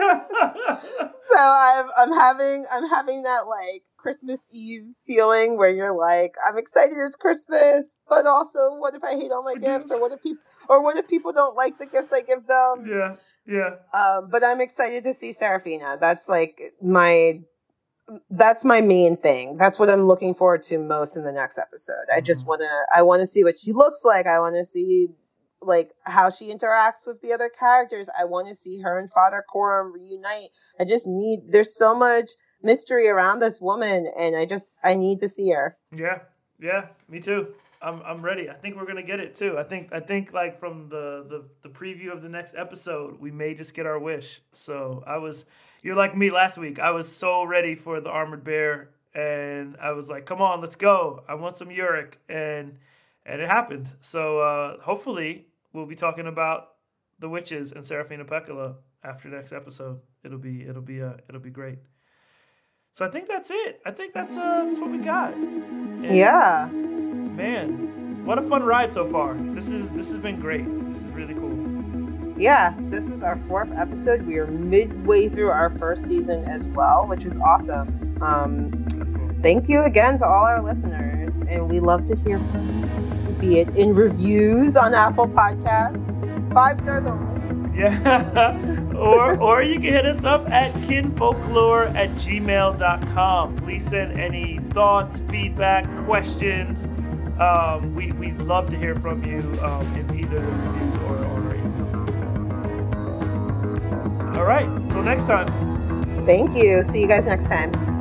So I'm, I'm having, I'm having that like Christmas Eve feeling where you're like, I'm excited it's Christmas, but also what if I hate all my gifts, or what if people, or what if people don't like the gifts I give them? Yeah, yeah. Um, but I'm excited to see Serafina. That's like my, that's my main thing. That's what I'm looking forward to most in the next episode. I just want to, I want to see what she looks like. I want to see like how she interacts with the other characters. I want to see her and Father Coram reunite. I just need, there's so much mystery around this woman, and I just, I need to see her. Yeah, yeah, me too. I'm I'm ready. I think we're gonna get it too. I think I think like from the, the, the preview of the next episode, we may just get our wish. So I was, you're like me last week. I was so ready for the Armored Bear, and I was like, come on, let's go. I want some Yurik, and and it happened. So uh, hopefully we'll be talking about the witches and Serafina Pekkala after next episode. It'll be it'll be uh, it'll be great. So I think that's it. I think that's uh that's what we got. And, yeah. Man, what a fun ride so far. This is this has been great. This is really cool. Yeah, this is our fourth episode. We are midway through our first season as well, which is awesome. Um, thank you again to all our listeners, and we love to hear from you, be it in reviews on Apple Podcasts, five stars only. Yeah, or or you can hit us up at kinfolklore at gmail dot com. Please send any thoughts, feedback, questions. Um, we, we'd love to hear from you um, in either the reviews or, or email. All right, until next time. Thank you. See you guys next time.